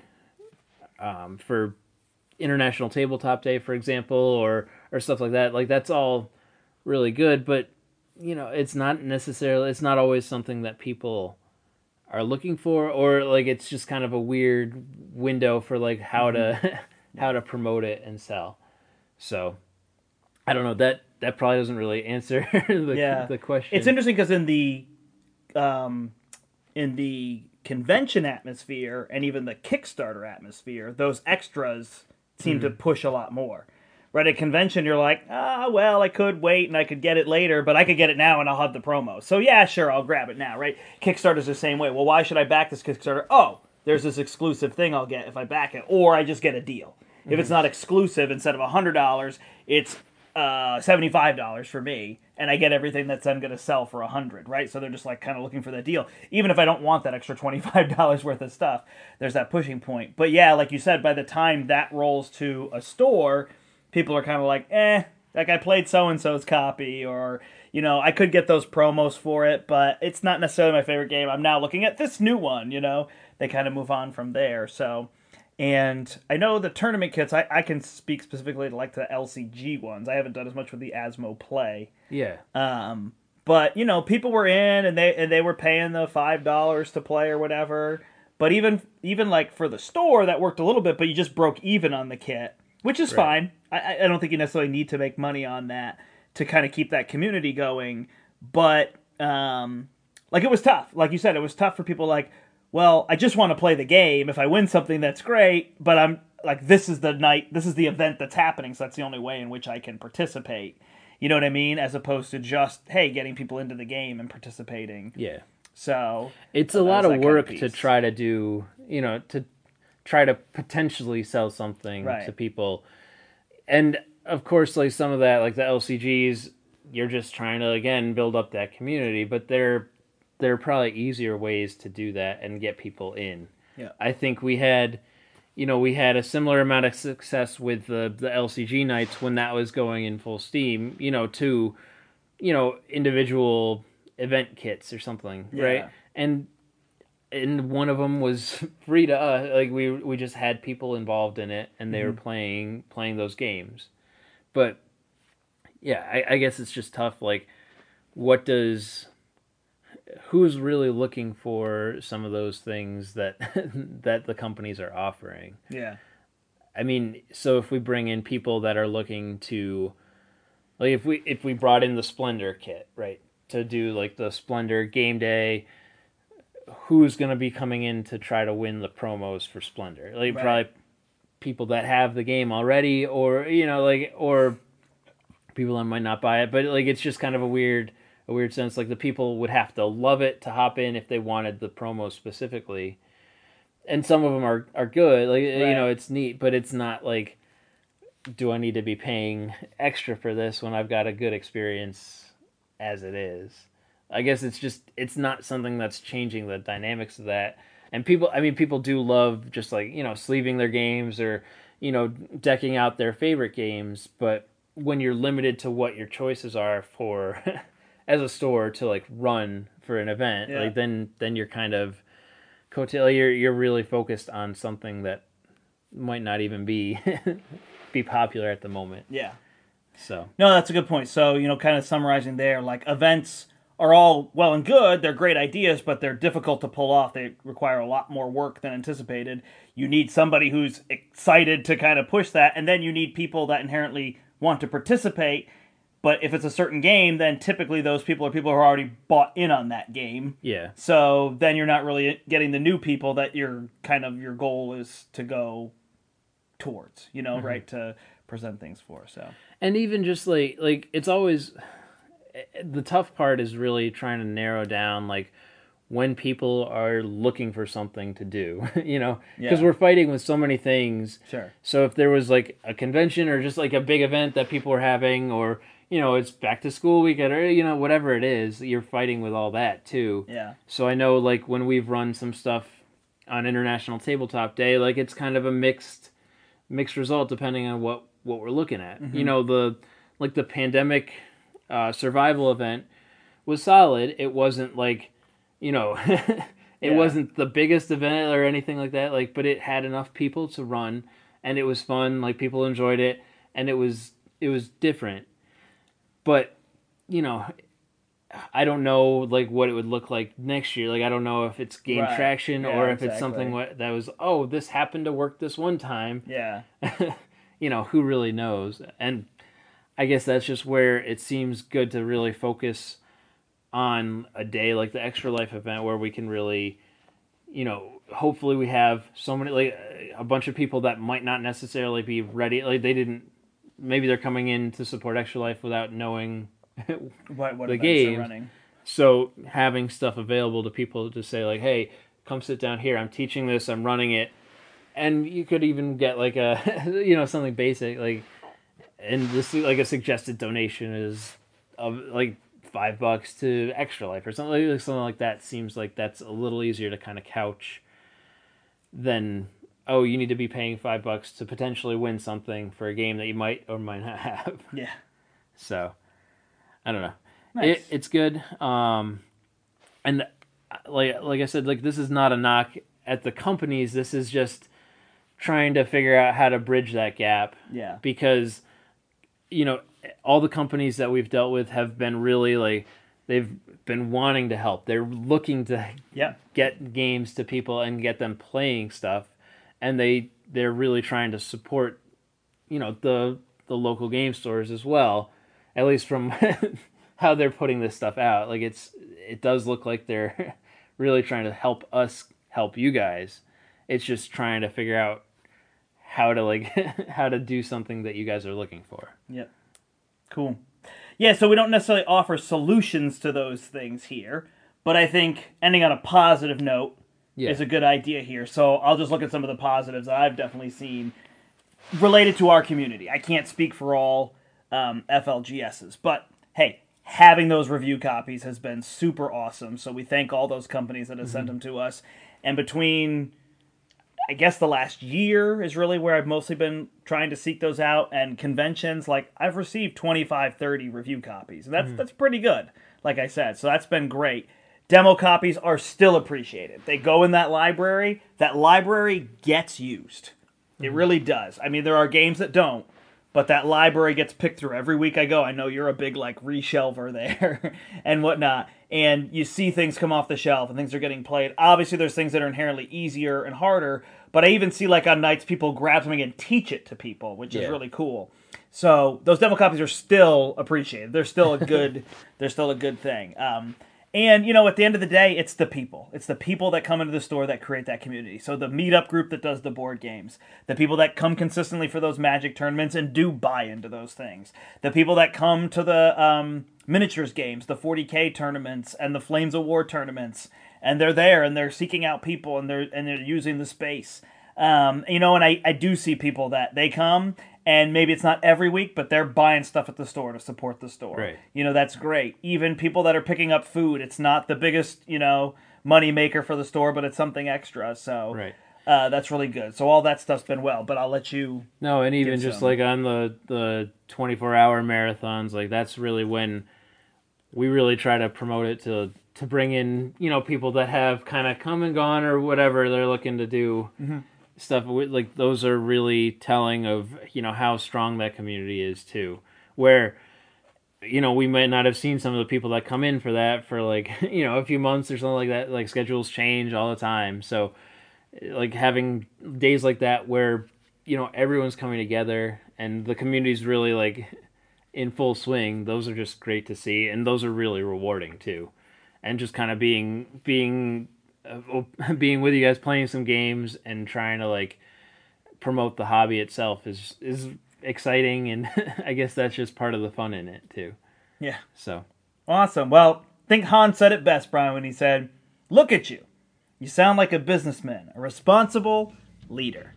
um, for International Tabletop Day, for example, or or stuff like that, like, that's all really good, but, you know, it's not necessarily, it's not always something that people are looking for, or, like, it's just kind of a weird window for, like, how mm-hmm. to how to promote it and sell. So I don't know, that that probably doesn't really answer the
yeah.
the question.
It's interesting because in the um in the convention atmosphere and even the Kickstarter atmosphere, those extras seem mm-hmm. to push a lot more. Right, at convention, you're like, ah, well, I could wait and I could get it later, but I could get it now and I'll have the promo. So yeah, sure, I'll grab it now, right? Kickstarter's the same way. Well, why should I back this Kickstarter? Oh, there's this exclusive thing I'll get if I back it, or I just get a deal. Mm-hmm. If it's not exclusive, instead of one hundred dollars, it's uh, seventy-five dollars for me, and I get everything that's then going to sell for one hundred dollars, right? So they're just, like, kind of looking for that deal. Even if I don't want that extra twenty-five dollars worth of stuff, there's that pushing point. But yeah, like you said, by the time that rolls to a store, people are kind of like, eh, like, I played so-and-so's copy, or, you know, I could get those promos for it, but it's not necessarily my favorite game. I'm now looking at this new one, you know? They kind of move on from there, so. And I know the tournament kits, I, I can speak specifically to, like, the L C G ones. I haven't done as much with the Asmo Play.
Yeah.
Um, but, you know, people were in, and they and they were paying the five dollars to play or whatever. But even, even like, for the store, that worked a little bit, but you just broke even on the kit. Which is right. fine. I, I don't think you necessarily need to make money on that to kind of keep that community going. But, um, like it was tough. Like you said, it was tough for people like, well, I just want to play the game. If I win something, that's great. But I'm like, this is the night, this is the event that's happening. So that's the only way in which I can participate. You know what I mean? As opposed to just, hey, getting people into the game and participating.
Yeah.
So
it's
so
a lot
that
of
was that kind
work
of
to
piece.
try to do, you know, to try to potentially sell something
Right.
to people. And of course, like some of that, like the L C Gs, you're just trying to, again, build up that community, but there, there are probably easier ways to do that and get people in.
Yeah.
I think we had, you know, we had a similar amount of success with the, the L C G nights when that was going in full steam, you know, to, you know, individual event kits or something,
Yeah.
right? And and one of them was free to us. Like we we just had people involved in it, and they
Mm-hmm.
were playing playing those games. But yeah, I, I guess it's just tough. Like, what does who's really looking for some of those things that that the companies are offering?
Yeah.
I mean, so if we bring in people that are looking to, like, if we if we brought in the Splendor kit, right, to do like the Splendor game day, who's going to be coming in to try to win the promos for Splendor? Like,
Right.
probably people that have the game already, or you know, like, or people that might not buy it. But like, it's just kind of a weird, a weird sense. Like, the people would have to love it to hop in if they wanted the promo specifically. And some of them are, are good. Like, you
Right.
know, it's neat, but it's not like, do I need to be paying extra for this when I've got a good experience as it is? I guess it's just, it's not something that's changing the dynamics of that. And people, I mean, people do love just like, you know, sleeving their games or, you know, decking out their favorite games. But when you're limited to what your choices are for, as a store to like run for an event,
Yeah.
like then, then you're kind of, coattail, you're, you're really focused on something that might not even be, be popular at the moment.
Yeah.
So,
No, that's a good point. So, you know, kind of summarizing there, like events are all well and good. They're great ideas, but they're difficult to pull off. They require a lot more work than anticipated. You need somebody who's excited to kind of push that, and then you need people that inherently want to participate. But if it's a certain game, then typically those people are people who are already bought in on that game.
yeah.
So then you're not really getting the new people that your kind of your goal is to go towards, you know, right, to present things for. So
And even just like, like it's always, the tough part is really trying to narrow down like when people are looking for something to do, you know, because
Yeah.
we're fighting with so many things.
Sure.
So if there was like a convention or just like a big event that people are having, or, you know, it's back to school weekend, or, you know, whatever it is, you're fighting with all that too.
Yeah.
So I know like when we've run some stuff on International Tabletop Day, like it's kind of a mixed mixed result depending on what what we're looking at.
Mm-hmm.
You know, the like the pandemic uh, survival event was solid. It wasn't like, you know, it
Yeah.
wasn't the biggest event or anything like that. Like, but it had enough people to run, and it was fun. Like, people enjoyed it, and it was it was different. But, you know, I don't know like what it would look like next year. Like, I don't know if it's gained
Right.
traction
Yeah,
or if it's
exactly.
something what, that was, oh, this happened to work this one time.
Yeah.
You know, who really knows? And I guess that's just where it seems good to really focus on a day like the Extra Life event where we can really, you know, hopefully we have so many, like a bunch of people that might not necessarily be ready. Like, they didn't, maybe they're coming in to support Extra Life without knowing
What what
the
events
games.
are running?
So having stuff available to people to say like, hey, come sit down here. I'm teaching this. I'm running it. And you could even get like a, you know, something basic, like, and this like a suggested donation is of like five bucks to Extra Life or something like something like that. Seems like that's a little easier to kind of couch than, oh, you need to be paying five bucks to potentially win something for a game that you might or might not have.
Yeah.
So I don't know.
Nice.
It, it's good. Um, and like like I said, like this is not a knock at the companies. This is just trying to figure out how to bridge that gap.
Yeah.
Because, you know, all the companies that we've dealt with have been really like, they've been wanting to help. They're looking to
Yeah.
get games to people and get them playing stuff, and they they're really trying to support, you know, the the local game stores as well. At least from how they're putting this stuff out. Like it's it does look like they're really trying to help us help you guys. It's just trying to figure out how to like how to do something that you guys are looking for.
Yep. Cool. Yeah, so we don't necessarily offer solutions to those things here, but I think ending on a positive note
Yeah.
is a good idea here. So I'll just look at some of the positives that I've definitely seen related to our community. I can't speak for all um, F L G S's, but hey, having those review copies has been super awesome. So we thank all those companies that have mm-hmm. sent them to us. And between, I guess the last year is really where I've mostly been trying to seek those out, and conventions, like I've received twenty-five, thirty review copies. And that's mm-hmm. that's pretty good, like I said. So that's been great. Demo copies are still appreciated. They go in that library. That library gets used. Mm-hmm. It really does. I mean, there are games that don't, but that library gets picked through every week I go. I know you're a big like reshelver there and whatnot. And you see things come off the shelf and things are getting played. Obviously, there's things that are inherently easier and harder, but I even see like on nights people grab something and teach it to people, which yeah. is really cool. So those demo copies are still appreciated. They're still a good. they're still a good thing. Um, And, you know, at the end of the day, it's the people. It's the people that come into the store that create that community. So the meetup group that does the board games, the people that come consistently for those Magic tournaments and do buy into those things, the people that come to the um, miniatures games, the forty K tournaments and the Flames of War tournaments, and they're there and they're seeking out people and they're and they're using the space. Um, you know, and I, I do see people that they come and maybe it's not every week, but they're buying stuff at the store to support the store.
Right.
You know, that's great. Even people that are picking up food, it's not the biggest, you know, money maker for the store, but it's something extra. So
right.
uh, that's really good. So all that stuff's been well, but I'll let you.
No, and even just
some.
like on the the twenty-four hour marathons, like that's really when we really try to promote it to to bring in, you know, people that have kind of come and gone or whatever they're looking to do. Mm-hmm. Stuff like those are really telling of, you know, how strong that community is too, where, you know, we might not have seen some of the people that come in for that for like, you know, a few months or something like that. Like schedules change all the time. So like having days like that where, you know, everyone's coming together and the community's really like in full swing, those are just great to see. And those are really rewarding too. And just kind of being, being, Uh, being with you guys, playing some games, and trying to like promote the hobby itself is is exciting, and I guess that's just part of the fun in it too.
Yeah.
So
awesome. Well, I think Han said it best, Brian, when he said, "Look at you. You sound like a businessman, a responsible leader."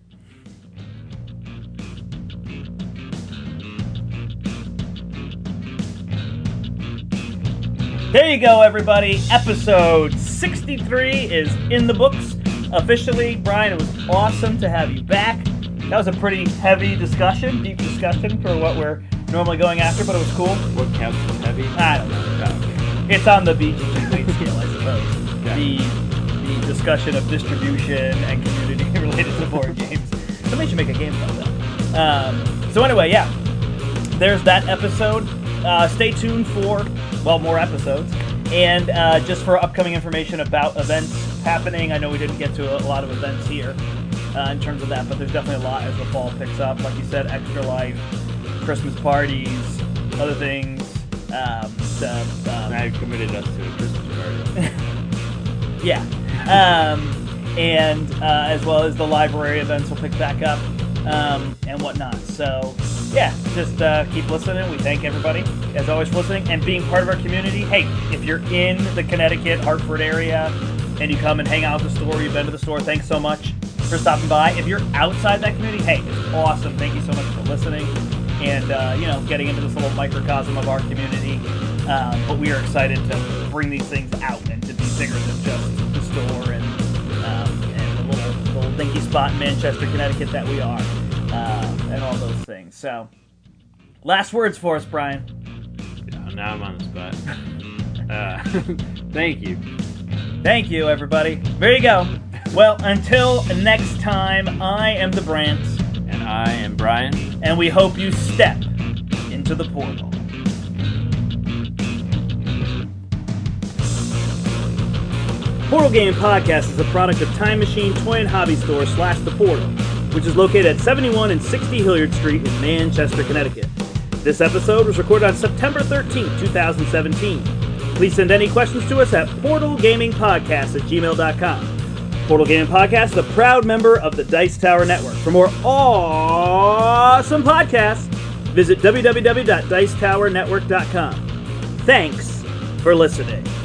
There you go, everybody. Episode sixty-three is in the books officially. Brian, it was awesome to have you back. That was a pretty heavy discussion, deep discussion for what we're normally going after, but it was cool.
What counts as heavy?
I don't know. It's on the B G G weight scale, I suppose.
Yeah.
The, the discussion of distribution and community related to board games. Somebody should make a game about that. Um, so anyway, yeah. There's that episode. Uh, stay tuned for, well, more episodes. And uh, just for upcoming information about events happening, I know we didn't get to a, a lot of events here uh, in terms of that, but there's definitely a lot as the fall picks up. Like you said, Extra Life, Christmas parties, other things. Um, the, um,
I committed us to a Christmas party.
yeah. Um, and uh, as well as the library events will pick back up um, and whatnot. So, yeah, just uh, keep listening. We thank everybody, as always, for listening and being part of our community. Hey, if you're in the Connecticut, Hartford area, and you come and hang out at the store, you've been to the store, thanks so much for stopping by. If you're outside that community, hey, it's awesome. Thank you so much for listening and, uh, you know, getting into this little microcosm of our community. Um, but we are excited to bring these things out and to be bigger than just the store and, um, and the little, little dinky spot in Manchester, Connecticut that we are. Uh, and all those things. So, last words for us, Brian.
Yeah, now I'm on the spot. uh, thank you.
Thank you, everybody. There you go. Well, until next time, I am the Brant.
And I am Brian.
And we hope you step into the portal. Portal Game Podcast is a product of Time Machine Toy and Hobby Store slash The Portal, which is located at seventy-one and sixty Hilliard Street in Manchester, Connecticut. This episode was recorded on September thirteenth, twenty seventeen. Please send any questions to us at portal gaming podcast at gmail dot com. Portal Gaming Podcast is a proud member of the Dice Tower Network. For more awesome podcasts, visit w w w dot dice tower network dot com. Thanks for listening.